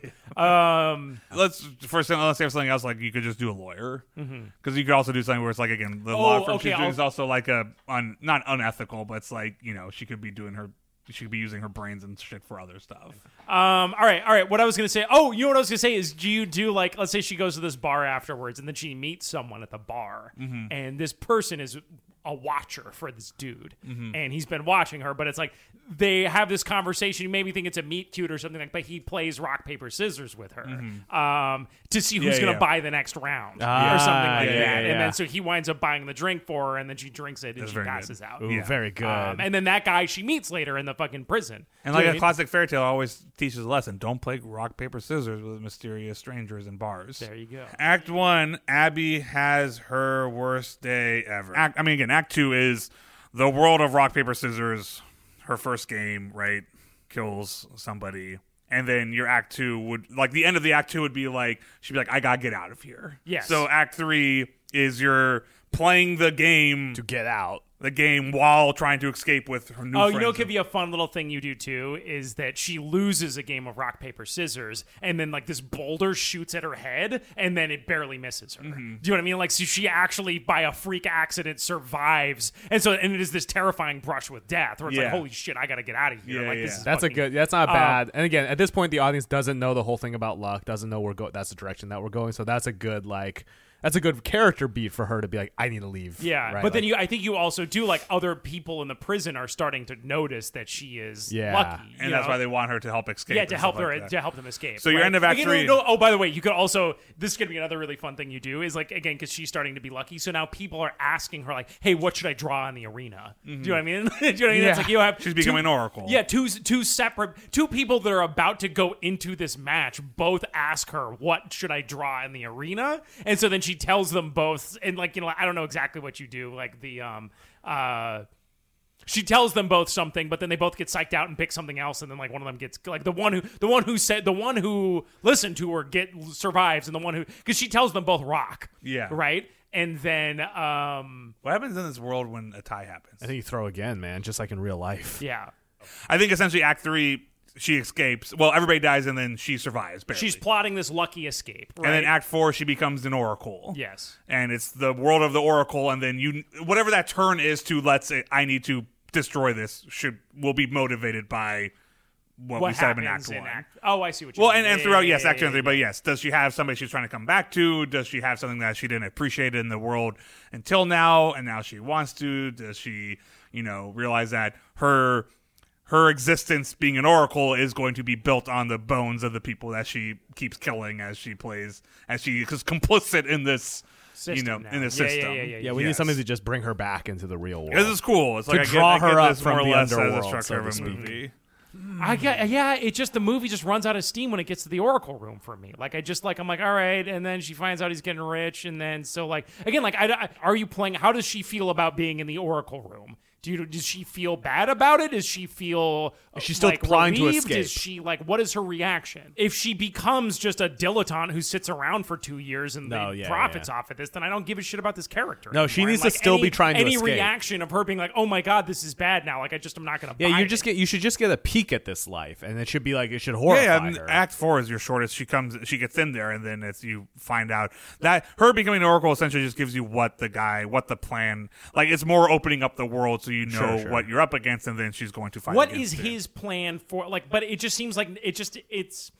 Speaker 2: um,
Speaker 3: Let's first thing. Let's say something else. Like you could just do a lawyer, because you could also do something where it's like again the law firm
Speaker 2: okay,
Speaker 3: she's doing
Speaker 2: I'll-
Speaker 3: is also like a un, not unethical, but it's like you know she could be doing her she could be using her brains and shit for other stuff.
Speaker 2: Um, all right, all right. What I was gonna say. Oh, you know what I was gonna say is, do you do like, let's say she goes to this bar afterwards, and then she meets someone at the bar,
Speaker 3: Mm-hmm.
Speaker 2: and this person is a watcher for this dude,
Speaker 3: Mm-hmm.
Speaker 2: and he's been watching her, but it's like they have this conversation. You maybe think it's a meet cute or something like, but he plays rock paper scissors with her, um, to see who's
Speaker 3: Yeah,
Speaker 2: gonna
Speaker 3: yeah.
Speaker 2: buy the next round
Speaker 1: Ah,
Speaker 2: or something like
Speaker 1: yeah,
Speaker 2: that.
Speaker 1: yeah,
Speaker 2: And
Speaker 1: yeah.
Speaker 2: then so he winds up buying the drink for her, and then she drinks it and
Speaker 3: That's
Speaker 2: she
Speaker 3: very good.
Speaker 2: passes out.
Speaker 1: Ooh,
Speaker 3: Yeah.
Speaker 1: very good.
Speaker 2: Um, and then that guy she meets later in the fucking prison.
Speaker 3: And
Speaker 2: Do
Speaker 3: like
Speaker 2: you know
Speaker 3: a
Speaker 2: what I mean?
Speaker 3: classic fairy tale always teaches a lesson: don't play rock paper scissors with mysterious strangers in bars.
Speaker 2: There you go.
Speaker 3: Act one, Abby has her worst day ever. Act, I mean, again, Act two is the world of rock, paper, scissors. Her first game, right, kills somebody. And then your Act two would, like, the end of the Act two would be like, she'd be like, I gotta get out of here.
Speaker 2: Yes.
Speaker 3: So Act three is you're playing the game,
Speaker 1: to get out.
Speaker 3: the game while trying to escape with her new
Speaker 2: Oh,
Speaker 3: friends.
Speaker 2: you know, it could be a fun little thing you do too is that she loses a game of rock paper scissors, and then like this boulder shoots at her head, and then it barely misses her.
Speaker 3: Mm-hmm.
Speaker 2: Do you know what I mean? Like, so she actually, by a freak accident, survives, and so and it is this terrifying brush with death, where it's
Speaker 3: Yeah.
Speaker 2: like, holy shit, I gotta get out of here.
Speaker 3: Yeah,
Speaker 2: like
Speaker 3: yeah.
Speaker 2: this is
Speaker 1: That's a
Speaker 2: fucking-
Speaker 1: good. That's not
Speaker 2: Uh,
Speaker 1: bad. And again, at this point, the audience doesn't know the whole thing about luck. Doesn't know we're go. That's the direction that we're going. So that's a good like. that's a good character beat for her to be like, I need to leave.
Speaker 2: Yeah,
Speaker 1: right?
Speaker 2: but then
Speaker 1: Like,
Speaker 2: you, I think you also do like other people in the prison are starting to notice that she is
Speaker 1: Yeah.
Speaker 2: lucky,
Speaker 3: and
Speaker 2: you
Speaker 3: that's
Speaker 2: know?
Speaker 3: why they want her to help escape.
Speaker 2: Yeah,
Speaker 3: and
Speaker 2: to
Speaker 3: stuff
Speaker 2: help
Speaker 3: like
Speaker 2: her
Speaker 3: that.
Speaker 2: to help them escape.
Speaker 3: So your
Speaker 2: right?
Speaker 3: end of act
Speaker 2: Again,
Speaker 3: three-
Speaker 2: no, oh, by the way, you could also this is gonna be another really fun thing you do is like again because she's starting to be lucky. So now people are asking her like, "Hey, what should I draw in the arena?" Do you know what I mean? Do you know what I mean?
Speaker 1: Yeah.
Speaker 2: It's like you have
Speaker 3: She's becoming
Speaker 2: two,
Speaker 3: an oracle.
Speaker 2: Yeah, two two separate two people that are about to go into this match both ask her, "What should I draw in the arena?" And so then she tells them both, and like you know, I don't know exactly what you do, like the um uh. She tells them both something, but then they both get psyched out and pick something else, and then like one of them gets like the one who the one who said the one who listened to her get survives, and the one who because she tells them both rock,
Speaker 3: Yeah.
Speaker 2: right, and then um
Speaker 3: What happens in this world when a tie happens?
Speaker 1: I think you throw again, man, just like in real life.
Speaker 2: yeah,
Speaker 3: I think essentially Act Three, she escapes. Well, everybody dies, and then she survives. Barely.
Speaker 2: she's plotting this lucky escape, right?
Speaker 3: and then Act Four, she becomes an oracle.
Speaker 2: yes,
Speaker 3: and it's the world of the oracle, and then you whatever that turn is to let's say I need to destroy this should will be motivated by what,
Speaker 2: what
Speaker 3: we set up in Act
Speaker 2: happens in
Speaker 3: One.
Speaker 2: Act? Oh, I see what you
Speaker 3: Well,
Speaker 2: mean.
Speaker 3: and, and
Speaker 2: Yeah,
Speaker 3: throughout,
Speaker 2: yeah,
Speaker 3: yes,
Speaker 2: yeah,
Speaker 3: Act Two and
Speaker 2: yeah,
Speaker 3: Three, but yes, does she have somebody she's trying to come back to? Does she have something that she didn't appreciate in the world until now, and now she wants to? Does she, you know, realize that her her existence being an oracle is going to be built on the bones of the people that she keeps killing as she plays, as she is complicit in this,
Speaker 2: System
Speaker 3: you know,
Speaker 2: now.
Speaker 3: in this
Speaker 2: Yeah, yeah,
Speaker 3: system.
Speaker 2: yeah, yeah,
Speaker 1: Yeah, we
Speaker 3: Yes.
Speaker 1: need something to just bring her back into the real world.
Speaker 3: This is cool. It's like I get,
Speaker 1: draw
Speaker 3: I get
Speaker 1: her up
Speaker 3: this
Speaker 1: from
Speaker 3: more or
Speaker 1: the
Speaker 3: less as a
Speaker 1: underworld,
Speaker 3: structure
Speaker 1: so
Speaker 3: of
Speaker 1: to
Speaker 3: a
Speaker 1: speak.
Speaker 3: movie.
Speaker 2: I get, yeah, it just the movie just runs out of steam when it gets to the Oracle room for me. Like I just like I'm like all right, and then she finds out he's getting rich, and then so like again like I, I are you playing? How does she feel about being in the Oracle room? Do you, does she feel bad about it? Does she feel
Speaker 1: Is she still
Speaker 2: like,
Speaker 1: trying to
Speaker 2: relieved?
Speaker 1: escape?
Speaker 2: Is she like what is her reaction? If she becomes just a dilettante who sits around for two years and
Speaker 1: No,
Speaker 2: they
Speaker 1: yeah,
Speaker 2: profits
Speaker 1: yeah.
Speaker 2: off of this, then I don't give a shit about this character.
Speaker 1: No, she
Speaker 2: anymore.
Speaker 1: needs
Speaker 2: And,
Speaker 1: to
Speaker 2: like,
Speaker 1: still
Speaker 2: any-
Speaker 1: be trying to
Speaker 2: any
Speaker 1: escape.
Speaker 2: reaction of her being like, oh my god, this is bad now. Like I just I'm not gonna.
Speaker 1: Yeah,
Speaker 2: buy
Speaker 1: you
Speaker 2: it.
Speaker 1: just get you should just get a peek at this life, and it should be like it should horrify
Speaker 3: Yeah, yeah.
Speaker 1: her.
Speaker 3: Act Four is your shortest. She comes, she gets in there, and then it's you find out that her becoming an oracle essentially just gives you what the guy, what the plan. Like it's more opening up the world so you know
Speaker 1: Sure, sure.
Speaker 3: what you're up against, and then she's going to fight.
Speaker 2: What is
Speaker 3: against it.
Speaker 2: his plan for like but it just seems like it just it's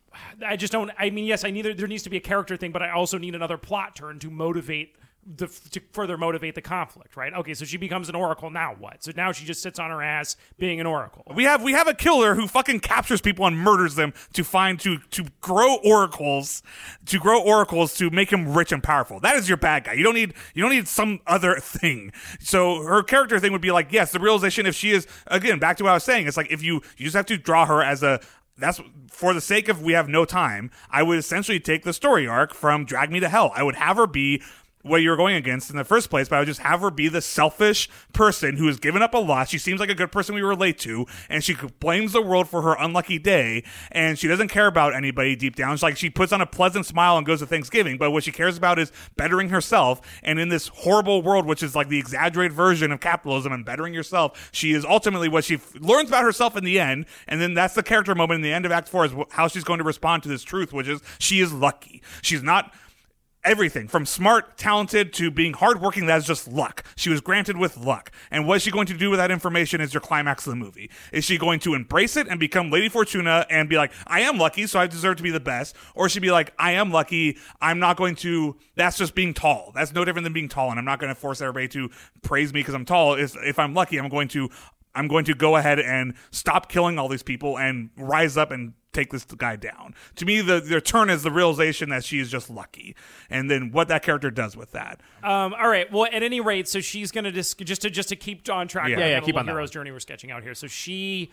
Speaker 2: I just don't I mean yes I need there needs to be a character thing but I also need another plot turn to motivate the to further motivate the conflict, right? Okay, so she becomes an oracle, now what? So now she just sits on her ass being an oracle.
Speaker 3: We have we have a killer who fucking captures people and murders them to find to to grow oracles, to grow oracles to make him rich and powerful. That is your bad guy. You don't need you don't need some other thing. So her character thing would be like, yes, the realization if she is again back to what I was saying. It's like if you you just have to draw her as a that's for the sake of we have no time. I would essentially take the story arc from Drag Me to Hell. I would have her be what you were going against in the first place, but I would just have her be the selfish person who has given up a lot. She seems like a good person we relate to, and she blames the world for her unlucky day, and she doesn't care about anybody deep down. It's like she puts on a pleasant smile and goes to Thanksgiving, but what she cares about is bettering herself, and in this horrible world, which is like the exaggerated version of capitalism and bettering yourself, she is ultimately what she f- learns about herself in the end, and then that's the character moment in the end of Act four is wh- how she's going to respond to this truth, which is she is lucky. She's not everything from smart, talented to being hardworking. That's just luck. She was granted with luck. And what is she going to do with that information is your climax of the movie. Is she going to embrace it and become Lady Fortuna and be like, I am lucky, so I deserve to be the best? Or she be like, I am lucky, I'm not going to, that's just being tall. That's no different than being tall, and I'm not going to force everybody to praise me because I'm tall. Is if I'm lucky, I'm going to I'm going to go ahead and stop killing all these people and rise up and take this guy down. To me, the, the turn is the realization that she is just lucky, and then what that character does with that.
Speaker 2: Um, all right. Well, at any rate, so she's gonna just just to just to keep on track.
Speaker 3: Yeah.
Speaker 2: with
Speaker 3: Yeah,
Speaker 1: yeah,
Speaker 2: the
Speaker 1: keep
Speaker 2: little
Speaker 1: on that
Speaker 2: hero's
Speaker 1: one.
Speaker 2: journey we're sketching out here. So she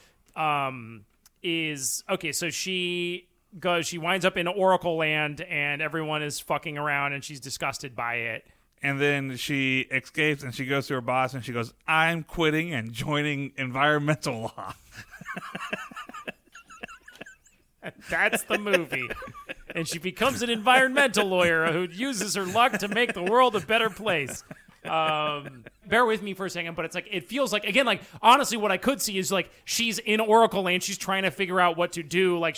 Speaker 2: um is okay. So she goes. She winds up in Oracle Land, and everyone is fucking around, and she's disgusted by it.
Speaker 3: And then she escapes and she goes to her boss and she goes, I'm quitting and joining environmental law.
Speaker 2: That's the movie. And she becomes an environmental lawyer who uses her luck to make the world a better place. Um, bear with me for a second, but it's like it feels like again, like honestly, what I could see is like she's in Oracle Land, she's trying to figure out what to do. Like she's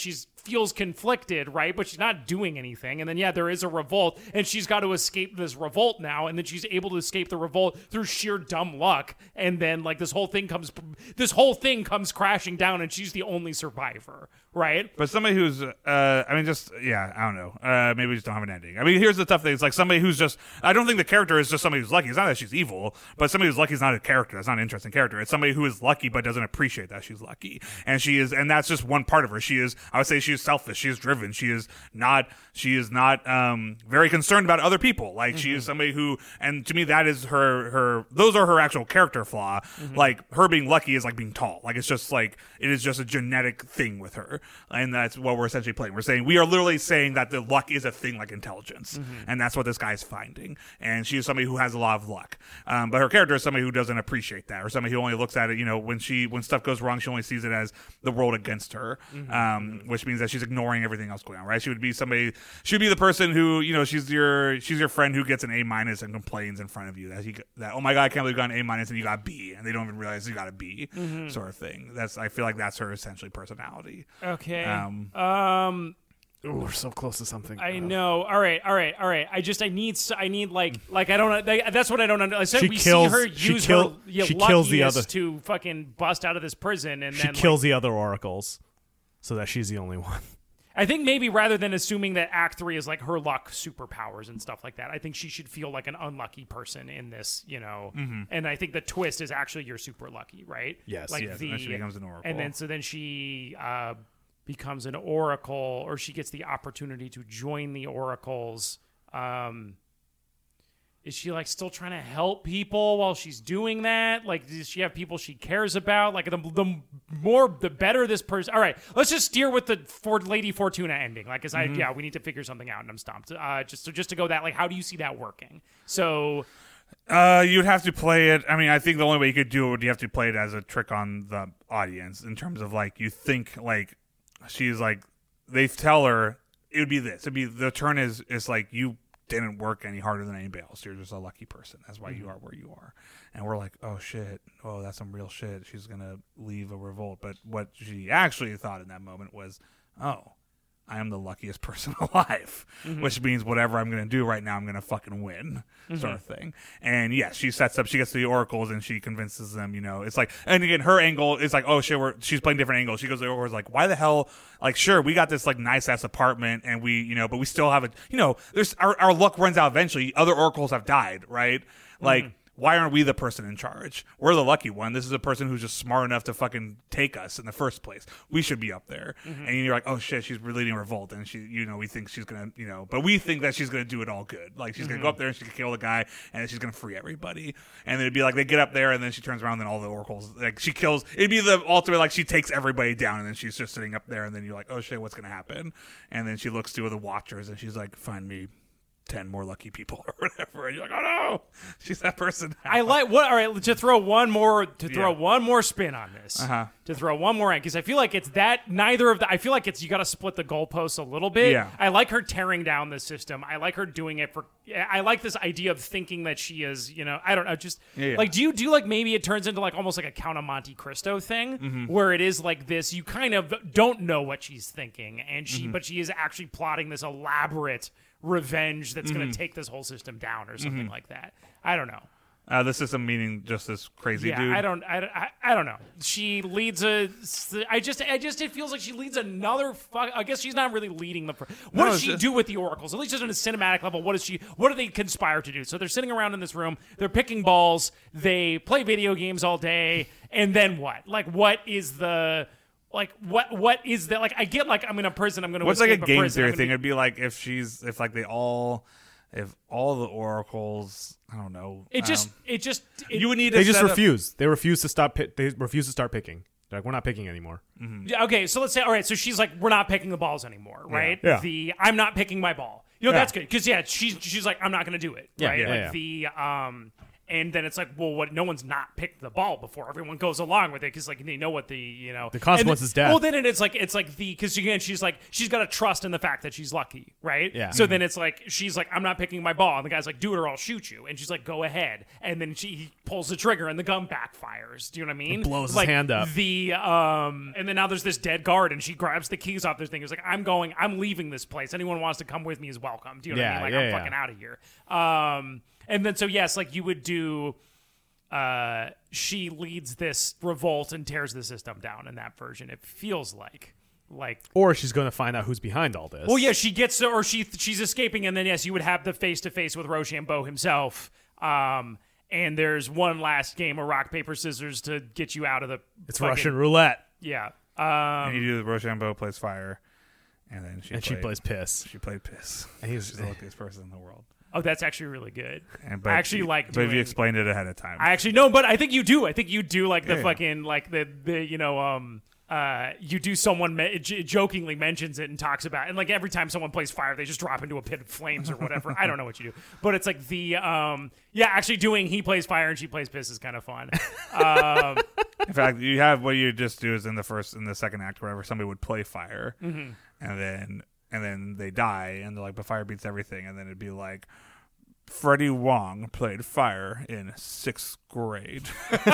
Speaker 2: feels conflicted, right? But she's not doing anything. And then, yeah, there is a revolt, and she's got to escape this revolt now. And then she's able to escape the revolt through sheer dumb luck. And then, like, this whole thing comes, this whole thing comes crashing down, and she's the only survivor, right?
Speaker 3: But somebody who's, uh, I mean, just, yeah, I don't know. Uh, maybe we just don't have an ending. I mean, here's the tough thing. It's like somebody who's just, I don't think the character is just somebody who's lucky. It's not that she's evil, but somebody who's lucky is not a character. That's not an interesting character. It's somebody who is lucky but doesn't appreciate that she's lucky. And she is, and that's just one part of her. She is, I would say she is selfish. She is driven. She is not, she is not um, very concerned about other people. Like, mm-hmm. she is somebody who, and to me, that is her, her, those are her actual character flaw. Mm-hmm. Like, her being lucky is like being tall. Like, it's just like, it is just a genetic thing with her. And that's what we're essentially playing. We're saying, we are literally saying that the luck is a thing like intelligence. Mm-hmm. And that's what this guy is finding. And she is somebody who has a lot of luck. Um, but her character is somebody who doesn't appreciate that, or somebody who only looks at it, you know, when she, when stuff goes wrong, she only sees it as the world against her, mm-hmm. um, which means that she's ignoring everything else going on, right? She would be somebody, she would be the person who, you know, she's your, she's your friend who gets an A minus and complains in front of you that he, that, oh my God, I can't believe you got an A minus and you got a B, and they don't even realize you got a B, mm-hmm. sort of thing. That's, I feel like that's her essentially personality.
Speaker 2: Okay.
Speaker 3: Um,
Speaker 2: um
Speaker 1: Ooh, we're so close to something.
Speaker 2: I
Speaker 1: uh,
Speaker 2: know. All right, all right, all right. I just, I need, I need like, like I don't. They, that's what I don't understand. I said
Speaker 1: She
Speaker 2: we
Speaker 1: kills-
Speaker 2: see her
Speaker 1: she
Speaker 2: use
Speaker 1: kill-
Speaker 2: her yeah,
Speaker 1: she kills the
Speaker 2: luckiness
Speaker 1: other-
Speaker 2: to fucking bust out of this prison, and
Speaker 1: She
Speaker 2: then
Speaker 1: kills
Speaker 2: like,
Speaker 1: the other oracles so that she's the only one.
Speaker 2: I think maybe rather than assuming that Act Three is like her luck superpowers and stuff like that, I think she should feel like an unlucky person in this, you know. Mm-hmm. And I think the twist is actually you're super lucky, right?
Speaker 1: Yes,
Speaker 2: like
Speaker 3: yes,
Speaker 2: the,
Speaker 3: and then she becomes an oracle.
Speaker 2: and then so then she uh, becomes an oracle, or she gets the opportunity to join the oracles. Um, is she like still trying to help people while she's doing that? Like, does she have people she cares about? Like, the, the more, the better this person. All right, let's just steer with the for Lady Fortuna ending. Like, cause mm-hmm. I, yeah, we need to figure something out, and I'm stumped. Uh, just so just to go that, like, how do you see that working? So,
Speaker 3: Uh, you'd have to play it. I mean, I think the only way you could do it would you have to play it as a trick on the audience in terms of like you think like she's like they tell her it would be this. It'd be the turn is is like you didn't work any harder than anybody else. You're just a lucky person. That's why mm-hmm. you are where you are. And we're like, oh shit, oh that's some real shit. She's gonna leave a revolt. But what she actually thought in that moment was, oh, I am the luckiest person alive, mm-hmm. which means whatever I'm going to do right now, I'm going to fucking win, mm-hmm. sort of thing. And yes, she sets up, she gets to the oracles and she convinces them, you know, it's like, and again, her angle is like, oh shit, we're, she's playing different angles. She goes to the oracles like, why the hell, like, sure, we got this like nice ass apartment and we, you know, but we still have a, you know, there's, our, our luck runs out eventually. Other oracles have died, right? Like, mm-hmm. why aren't we the person in charge? We're the lucky one. This is a person who's just smart enough to fucking take us in the first place. We should be up there. Mm-hmm. And you're like, oh shit, she's leading a revolt, and she, you know, we think she's gonna, you know, but we think that she's gonna do it all good. Like she's mm-hmm. gonna go up there and she can kill the guy, and then she's gonna free everybody. And then it'd be like they get up there, and then she turns around, and then all the oracles, like she kills. It'd be the ultimate, like she takes everybody down, and then she's just sitting up there, and then you're like, oh shit, what's gonna happen? And then she looks to the watchers, and she's like, find me ten more lucky people or whatever, and you're like, oh no, she's that person now.
Speaker 2: I like what. All right, to throw one more to throw
Speaker 3: Yeah.
Speaker 2: one more spin on this.
Speaker 3: Uh-huh.
Speaker 2: To throw one more in, because I feel like it's that neither of the. I feel like it's you got to split the goalposts a little bit.
Speaker 3: Yeah.
Speaker 2: I like her tearing down the system. I like her doing it for. I like this idea of thinking that she is. You know, I don't know. Just
Speaker 3: Yeah, yeah.
Speaker 2: like do you do like maybe it turns into like almost like a Count of Monte Cristo thing,
Speaker 3: Mm-hmm.
Speaker 2: where it is like this. You kind of don't know what she's thinking, and she
Speaker 3: Mm-hmm.
Speaker 2: but she is actually plotting this elaborate revenge that's
Speaker 3: Mm-hmm.
Speaker 2: going to take this whole system down or something like that. I don't know.
Speaker 3: Uh, the system meaning just this crazy
Speaker 2: Yeah,
Speaker 3: dude.
Speaker 2: I don't, I, I, I don't know. She leads a. I just, I just, it feels like she leads another. Fuck, I guess she's not really leading the. What
Speaker 3: No,
Speaker 2: does
Speaker 3: it's
Speaker 2: she
Speaker 3: just-
Speaker 2: do with the oracles? At least just on a cinematic level, what does she? What do they conspire to do? So they're sitting around in this room. They're picking balls. They play video games all day, and then what? Like, what is the? Like what? What is that? Like I get like I'm in a prison. I'm going to.
Speaker 3: What's like a
Speaker 2: escape
Speaker 3: game
Speaker 2: prison,
Speaker 3: theory
Speaker 2: I'm
Speaker 3: thing?
Speaker 2: gonna
Speaker 3: It'd be like if she's if like they all if all the oracles. I don't know.
Speaker 2: Be, it just.
Speaker 3: um,
Speaker 2: It just. It,
Speaker 3: you would need to
Speaker 1: They just
Speaker 3: set up-
Speaker 1: refuse. They refuse to stop. Pi- they refuse to start picking. They're like, we're not picking anymore.
Speaker 2: Yeah, okay, so let's say, all right, so she's like, we're not picking the balls anymore, right?
Speaker 1: Yeah.
Speaker 2: The I'm not picking my ball. You know,
Speaker 1: Yeah.
Speaker 2: that's good because yeah, she's she's like, I'm not going to do it,
Speaker 1: Yeah,
Speaker 2: right?
Speaker 1: yeah,
Speaker 2: like
Speaker 1: yeah.
Speaker 2: the um, and then it's like, well, what? No one's not picked the ball before. Everyone goes along with it because like they know what the you know
Speaker 1: The consequence
Speaker 2: and
Speaker 1: is
Speaker 2: then-
Speaker 1: death.
Speaker 2: Well, then it's like it's like the because again, she's like she's got to trust in the fact that she's lucky, right?
Speaker 1: Yeah.
Speaker 2: So then it's like she's like, I'm not picking my ball, and the guy's like, do it or I'll shoot you, and she's like, go ahead, and then she pulls the trigger and the gun backfires. Do you know what I mean?
Speaker 1: It blows his
Speaker 2: like,
Speaker 1: hand up.
Speaker 2: The um, and then now there's this dead guard, and she grabs the keys off this thing. It's like, I'm going, I'm leaving this place. Anyone who wants to come with me is welcome. Do you know
Speaker 1: Yeah,
Speaker 2: what I mean? Like,
Speaker 1: yeah,
Speaker 2: I'm
Speaker 1: yeah.
Speaker 2: fucking out of here. Um, and then so yes, like you would do. Uh, she leads this revolt and tears the system down in that version. It feels like. Like,
Speaker 1: Or she's going to find out who's behind all this.
Speaker 2: well, yeah, she gets or she she's escaping, and then yes, you would have the face to face with Rochambeau himself. Um, and there's one last game of rock paper scissors to get you out of the.
Speaker 1: It's
Speaker 2: fucking-
Speaker 1: Russian roulette.
Speaker 2: Yeah.
Speaker 3: And
Speaker 2: Um,
Speaker 3: you do Rochambeau plays fire, and then she
Speaker 1: And she
Speaker 3: played,
Speaker 1: plays piss.
Speaker 3: She played piss.
Speaker 1: And he's-
Speaker 3: She's the luckiest person in the world.
Speaker 2: oh, that's actually really good.
Speaker 3: And but
Speaker 2: I actually like.
Speaker 3: But if you
Speaker 2: doing-
Speaker 3: explained it ahead of time,
Speaker 2: I actually no, but I think you do. I think you do like the
Speaker 3: Yeah.
Speaker 2: fucking like the the you know um. Uh, you do someone me- j- jokingly mentions it and talks about it. And like every time someone plays fire, they just drop into a pit of flames or whatever. I don't know what you do, but it's like the um yeah, actually doing he plays fire and she plays piss is kind of fun. Um,
Speaker 3: in fact, you have what you just do is in the first, in the second act, whatever, somebody would play fire,
Speaker 2: Mm-hmm.
Speaker 3: and then and then they die, and they're like, but fire beats everything, and then it'd be like, Freddie Wong played fire in sixth grade.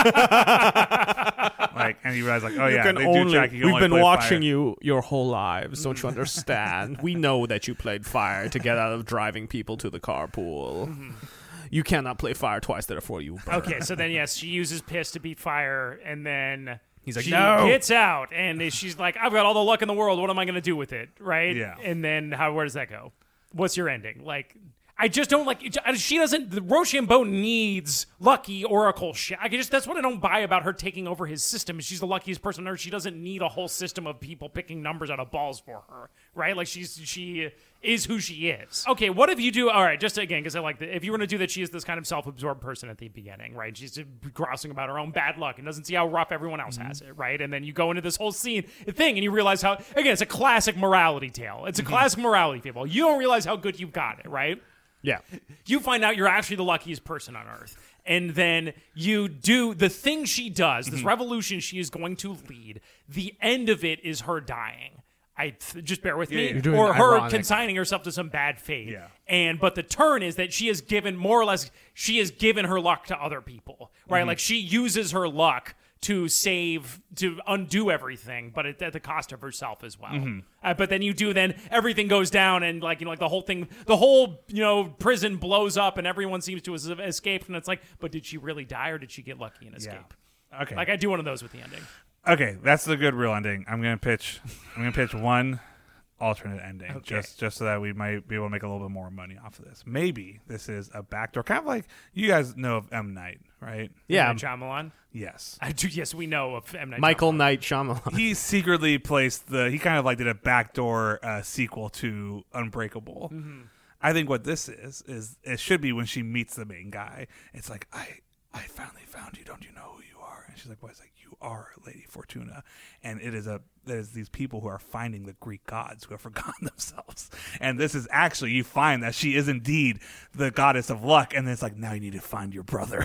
Speaker 3: Like, and you realize, like, oh yeah,
Speaker 1: can
Speaker 3: they
Speaker 1: only,
Speaker 3: do check. You can
Speaker 1: we've
Speaker 3: only
Speaker 1: been
Speaker 3: play
Speaker 1: watching
Speaker 3: fire.
Speaker 1: you your whole lives. Don't you understand? We know that you played fire to get out of driving people to the carpool.
Speaker 2: Mm-hmm.
Speaker 1: You cannot play fire twice, therefore you burn.
Speaker 2: okay, so then yes, she uses piss to beat fire, and then
Speaker 1: He's like,
Speaker 2: she
Speaker 1: "No."
Speaker 2: gets out, and she's like, I've got all the luck in the world. What am I going to do with it? Right?
Speaker 3: Yeah.
Speaker 2: And then how? Where does that go? What's your ending? Like. I just don't like. She doesn't. The Rochambeau needs lucky oracle shit. I just that's what I don't buy about her taking over his system. She's the luckiest person on earth. She doesn't need a whole system of people picking numbers out of balls for her, right? Like she's she is who she is. Okay, what if you do? All right, just again because I like that. If you were to do that, she is this kind of self-absorbed person at the beginning, right? She's grousing about her own bad luck and doesn't see how rough everyone else has it, right? And then you go into this whole scene thing and you realize how again it's a classic morality tale. It's a classic morality fable. You don't realize how good you've got it, right?
Speaker 1: Yeah.
Speaker 2: You find out you're actually the luckiest person on earth. And then you do the thing she does, this revolution she is going to lead. The end of it is her dying. I th- just bear with
Speaker 3: Yeah,
Speaker 2: me,
Speaker 3: you're
Speaker 1: doing
Speaker 2: or her
Speaker 1: ironic.
Speaker 2: consigning herself to some bad fate.
Speaker 3: Yeah.
Speaker 2: And but the turn is that she has given more or less she has given her luck to other people, right?
Speaker 3: Mm-hmm.
Speaker 2: Like she uses her luck to save, to undo everything, but at, at the cost of herself as well.
Speaker 3: Mm-hmm.
Speaker 2: Uh, but then you do, then everything goes down, and like you know, like the whole thing, the whole you know prison blows up, and everyone seems to have escaped. And it's like, but did she really die, or did she get lucky and escape?
Speaker 3: Okay.
Speaker 2: Like I do one of those with the ending.
Speaker 3: Okay, that's the good real ending. I'm gonna pitch. I'm gonna pitch one alternate ending,
Speaker 2: Okay.
Speaker 3: just just so that we might be able to make a little bit more money off of this. Maybe this is a backdoor, kind of like you guys know of M. Night, right?
Speaker 1: Yeah.
Speaker 2: M. Night Shyamalan.
Speaker 3: Yes.
Speaker 2: I do. Yes, we know of M. Night
Speaker 1: Michael
Speaker 2: Shyamalan.
Speaker 1: Knight Shyamalan.
Speaker 3: He secretly placed the. He kind of like did a backdoor uh, sequel to Unbreakable.
Speaker 2: Mm-hmm.
Speaker 3: I think what this is is it should be when she meets the main guy. It's like I I finally found you. Don't you know who you are? And she's like, what? It's like you are Lady Fortuna, and it is a there's these people who are finding the Greek gods who have forgotten themselves, and this is actually you find that she is indeed the goddess of luck, and then it's like now you need to find your brother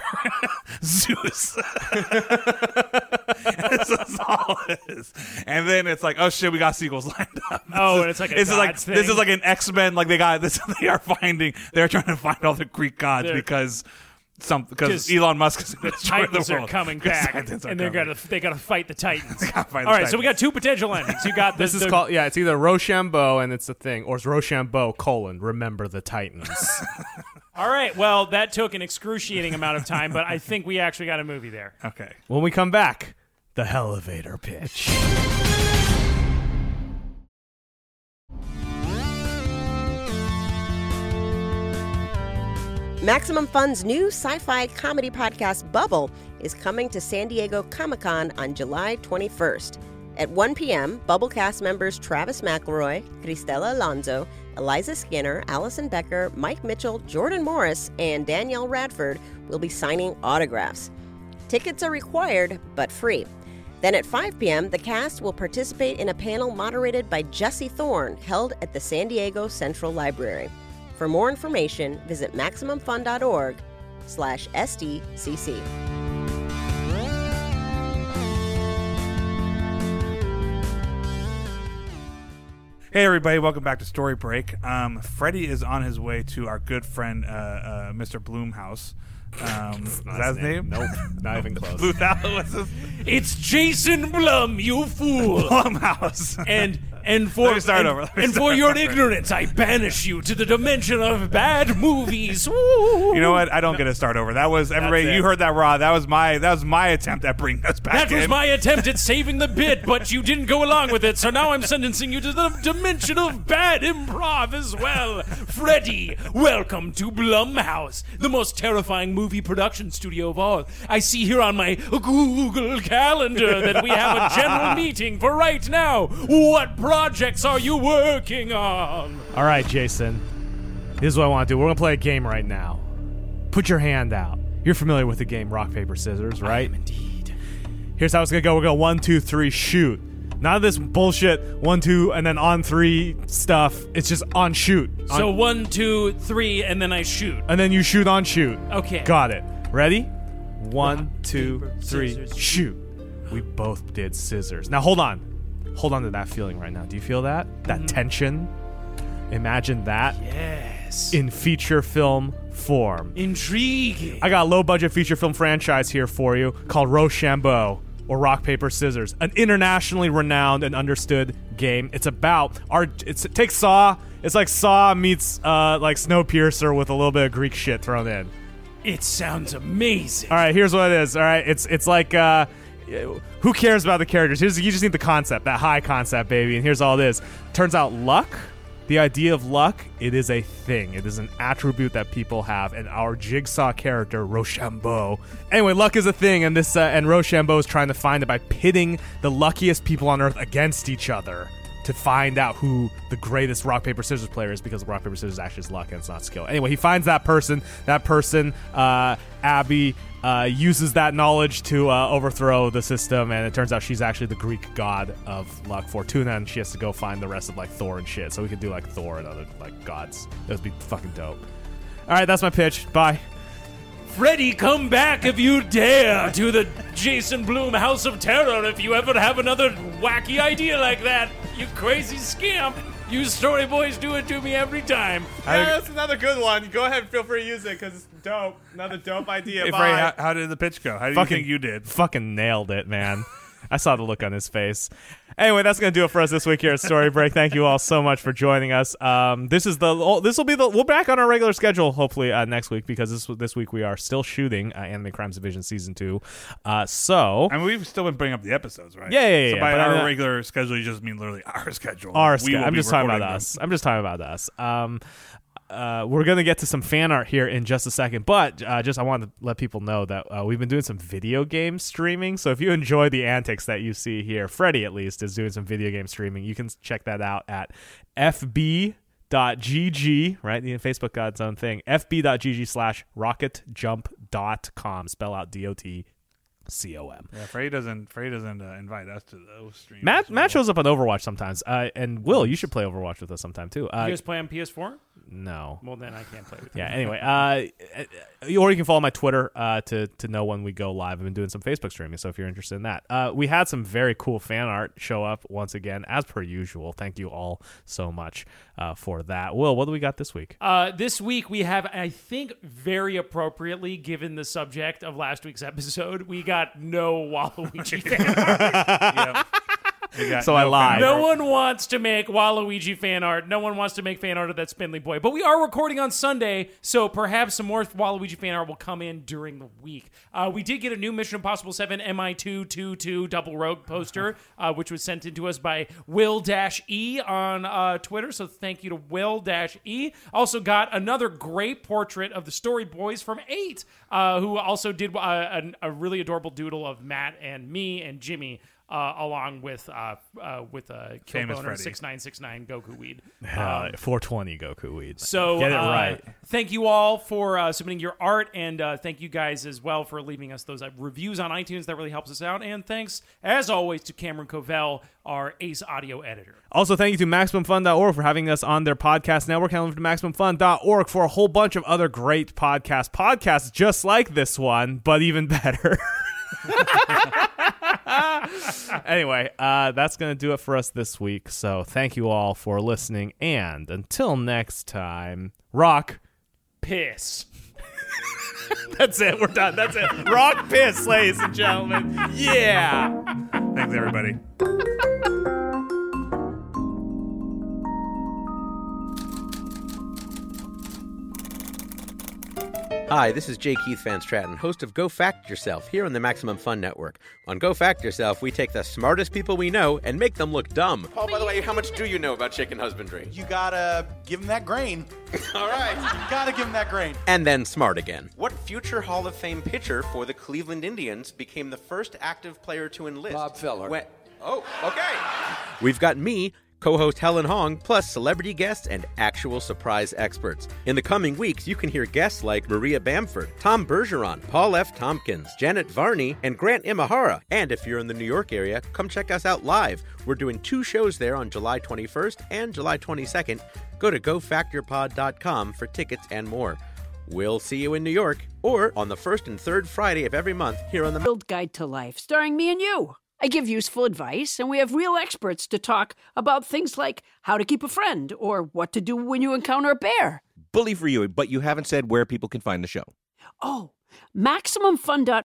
Speaker 3: Zeus. That's all it is. And then it's like, oh shit, we got sequels lined up.
Speaker 2: Oh, and it's like a
Speaker 3: this is like
Speaker 2: gods
Speaker 3: this
Speaker 2: thing?
Speaker 3: is like an X-Men. Like they got this. They are finding. They're trying to find all the Greek gods
Speaker 2: They're-
Speaker 3: because some because
Speaker 2: 'Cause
Speaker 3: Elon Musk is
Speaker 2: The
Speaker 3: destroy
Speaker 2: Titans
Speaker 3: the
Speaker 2: are
Speaker 3: world.
Speaker 2: coming
Speaker 3: 'Cause
Speaker 2: back,
Speaker 3: Titans are
Speaker 2: and they're
Speaker 3: coming.
Speaker 2: gonna they gotta fight the Titans.
Speaker 3: gotta fight the
Speaker 2: All right, so we got
Speaker 3: Titans.
Speaker 2: two potential endings. You got the,
Speaker 1: This is
Speaker 2: the-
Speaker 1: called, yeah, it's either Rochambeau and it's the thing, or it's Rochambeau colon, remember the Titans.
Speaker 2: All right, well, that took an excruciating amount of time, but I think we actually got a movie there.
Speaker 3: Okay.
Speaker 1: When we come back, the elevator pitch.
Speaker 4: Maximum Fun's new sci-fi comedy podcast Bubble is coming to San Diego Comic-Con on July twenty-first. At one p.m., Bubble cast members Travis McElroy, Cristela Alonso, Eliza Skinner, Allison Becker, Mike Mitchell, Jordan Morris, and Danielle Radford will be signing autographs. Tickets are required, but free. Then at five p.m., the cast will participate in a panel moderated by Jesse Thorne, held at the San Diego Central Library. For more information, visit MaximumFun.org slash SDCC.
Speaker 3: Hey everybody, welcome back to Story Break. Um, Freddie is on his way to our good friend uh, uh, Mister Bloomhouse Um, is
Speaker 1: Not
Speaker 3: that his name?
Speaker 1: Nope, not even close.
Speaker 3: Blue House. What's his?
Speaker 2: It's Jason Blum, you fool.
Speaker 3: Blumhouse.
Speaker 2: And and for
Speaker 3: Let me start
Speaker 2: and,
Speaker 3: over. Let me
Speaker 2: and for
Speaker 3: start
Speaker 2: your
Speaker 3: over.
Speaker 2: ignorance, I banish you to the dimension of bad movies. Woo.
Speaker 3: You know what? I don't get to start over. That was everybody.
Speaker 1: That's it.
Speaker 3: You heard that, Rod. That was my. That was my attempt at bringing us back.
Speaker 2: That was
Speaker 3: in.
Speaker 2: my attempt at saving the bit, but you didn't go along with it, so now I'm sentencing you to the dimension of bad improv as well. Freddie, welcome to Blumhouse, the most terrifying movie production studio of all. I see here on my Google Calendar that we have a general meeting for right now. What projects are you working on?
Speaker 1: All right, Jason. Here's what I want to do. We're going to play a game right now. Put your hand out. You're familiar with the game rock, paper, scissors, right?
Speaker 2: Indeed.
Speaker 1: Here's how it's going to go. We're going to go one, two, three, shoot. None of this bullshit, one, two, and then on three stuff. It's just on shoot. On-
Speaker 2: So one, two, three, and then I shoot.
Speaker 1: and then you shoot on shoot.
Speaker 2: Okay.
Speaker 1: Got it. Ready? One,
Speaker 2: Rock,
Speaker 1: two,
Speaker 2: paper,
Speaker 1: three,
Speaker 2: scissors,
Speaker 1: shoot. We both did scissors. Now hold on. Hold on to that feeling right now. Do you feel that? That
Speaker 2: Mm-hmm.
Speaker 1: tension? Imagine that
Speaker 2: Yes.
Speaker 1: in feature film form.
Speaker 2: Intriguing.
Speaker 1: I got a low budget feature film franchise here for you called Rochambeau, or Rock Paper Scissors, an internationally renowned and understood game. It's about our. It's, it takes Saw. It's like Saw meets uh, like Snowpiercer with a little bit of Greek shit thrown in.
Speaker 2: It sounds amazing.
Speaker 1: All right, here's what it is. All right, it's it's like uh, who cares about the characters? Here's you just need the concept, that high concept, baby. And here's all it is. Turns out luck. The idea of luck, it is a thing. It is an attribute that people have, and our Jigsaw character, Rochambeau. Anyway, luck is a thing, and this uh, and Rochambeau is trying to find it by pitting the luckiest people on Earth against each other to find out who the greatest rock paper scissors player is, because rock paper scissors actually is luck and it's not skill. Anyway, he finds that person. That person, uh, Abby, uh, uses that knowledge to uh, overthrow the system, and it turns out she's actually the Greek god of luck, Fortuna, and she has to go find the rest of like Thor and shit. So we could do like Thor and other like gods. That would be fucking dope. All right, that's my pitch. Bye.
Speaker 2: Freddy, come back if you dare to the Jason Blum House of Terror if you ever have another wacky idea like that. You crazy scamp. You story boys do it to me every time.
Speaker 1: Yeah, that's another good one. Go ahead, feel free to use it because it's dope. Another dope idea.
Speaker 3: Hey,
Speaker 1: Bye.
Speaker 3: Frey, how, how did the pitch go? How do you
Speaker 1: Fucking-
Speaker 3: think you did?
Speaker 1: Fucking nailed it, man. I saw the look on his face. Anyway, that's gonna do it for us this week here at Story Break. Thank you all so much for joining us. Um, this is the oh, this will be the we're back on our regular schedule hopefully uh, next week, because this this week we are still shooting uh, Anime Crimes Division season two. Uh, so
Speaker 3: I mean, we've still been bringing up the episodes, right?
Speaker 1: Yeah, yeah, yeah,
Speaker 3: So
Speaker 1: yeah,
Speaker 3: by
Speaker 1: but
Speaker 3: our
Speaker 1: I'm not-
Speaker 3: regular schedule, you just mean literally our schedule.
Speaker 1: our
Speaker 3: We
Speaker 1: sch-
Speaker 3: will
Speaker 1: I'm
Speaker 3: be
Speaker 1: just talking about
Speaker 3: recording them.
Speaker 1: us. I'm just talking about us. Um, uh, we're gonna get to some fan art here in just a second, but uh, just I want to let people know that uh, we've been doing some video game streaming. So if you enjoy the antics that you see here, Freddie at least is doing some video game streaming. You can check that out at f b dot g g, right? The Facebook got its own thing. f b dot g g slash rocket jump dot com. Spell out D O T C O M.
Speaker 3: Yeah, Frey doesn't. Frey doesn't uh, invite us to those streams.
Speaker 1: Matt Matt shows up on Overwatch sometimes, uh, and Will, you should play Overwatch with us sometime too. Uh,
Speaker 2: You guys play on P S four?
Speaker 1: no.
Speaker 2: Well, then I can't play with you.
Speaker 1: Yeah. Anyway, uh, or you can follow my Twitter uh, to to know when we go live. I've been doing some Facebook streaming, so if you're interested in that, uh, we had some very cool fan art show up once again, as per usual. Thank you all so much uh, for that. Will, what do we got this week?
Speaker 2: Uh, this week we have, I think, very appropriately, given the subject of last week's episode, we got no Waluigi fan art.
Speaker 3: Yeah. We got
Speaker 1: So I lied.
Speaker 2: No one wants to make Waluigi fan art. No one wants to make fan art of that spindly boy. But we are recording on Sunday, so perhaps some more Waluigi fan art will come in during the week. Uh, we did get a new Mission Impossible seven M I two twenty-two Double Rogue poster, uh, which was sent in to us by Will-E on uh, Twitter. So thank you to Will-E. Also got another great portrait of the Story Boys from eight, uh, who also did uh, a, a really adorable doodle of Matt and me and Jimmy. Uh, along with uh, uh, with uh,
Speaker 3: Famous
Speaker 2: Killboner
Speaker 3: Freddy.
Speaker 2: six nine six nine Goku Weed.
Speaker 1: Uh, four twenty Goku Weed.
Speaker 2: So
Speaker 1: get it
Speaker 2: uh,
Speaker 1: right.
Speaker 2: Thank you all for uh, submitting your art, and uh, thank you guys as well for leaving us those uh, reviews on iTunes. That really helps us out. And thanks, as always, to Cameron Covell, our Ace Audio editor.
Speaker 1: Also, thank you to Maximum Fun dot org for having us on their podcast network, and over to Maximum Fun dot org for a whole bunch of other great podcasts. Podcasts just like this one, but even better. Anyway, uh, that's going to do it for us this week. So thank you all for listening. And until next time, rock.
Speaker 2: Piss.
Speaker 1: That's it. We're done. That's it. Rock piss, ladies and gentlemen. Yeah.
Speaker 3: Thanks, everybody.
Speaker 5: Hi, this is J. Keith Van Stratton, host of Go Fact Yourself here on the Maximum Fun Network. On Go Fact Yourself, we take the smartest people we know and make them look dumb. Paul, by the way, how much do you know about chicken husbandry?
Speaker 6: You gotta give him that grain.
Speaker 5: All right.
Speaker 6: You gotta give him that grain.
Speaker 5: And then smart again. What future Hall of Fame pitcher for the Cleveland Indians became the first active player to enlist?
Speaker 7: Bob Feller.
Speaker 5: When- oh, okay. We've got me, co-host Helen Hong, plus celebrity guests and actual surprise experts. In the coming weeks, you can hear guests like Maria Bamford, Tom Bergeron, Paul F. Tompkins, Janet Varney, and Grant Imahara. And if you're in the New York area, come check us out live. We're doing two shows there on July twenty-first and July twenty-second. Go to go factor pod dot com for tickets and more. We'll see you in New York, or on the first and third Friday of every month here on the
Speaker 8: Build Guide to Life, starring me and you. I give useful advice, and we have real experts to talk about things like how to keep a friend or what to do when you encounter a bear.
Speaker 9: Bully for you, but you haven't said where people can find the show.
Speaker 8: Oh, Maximum Fun dot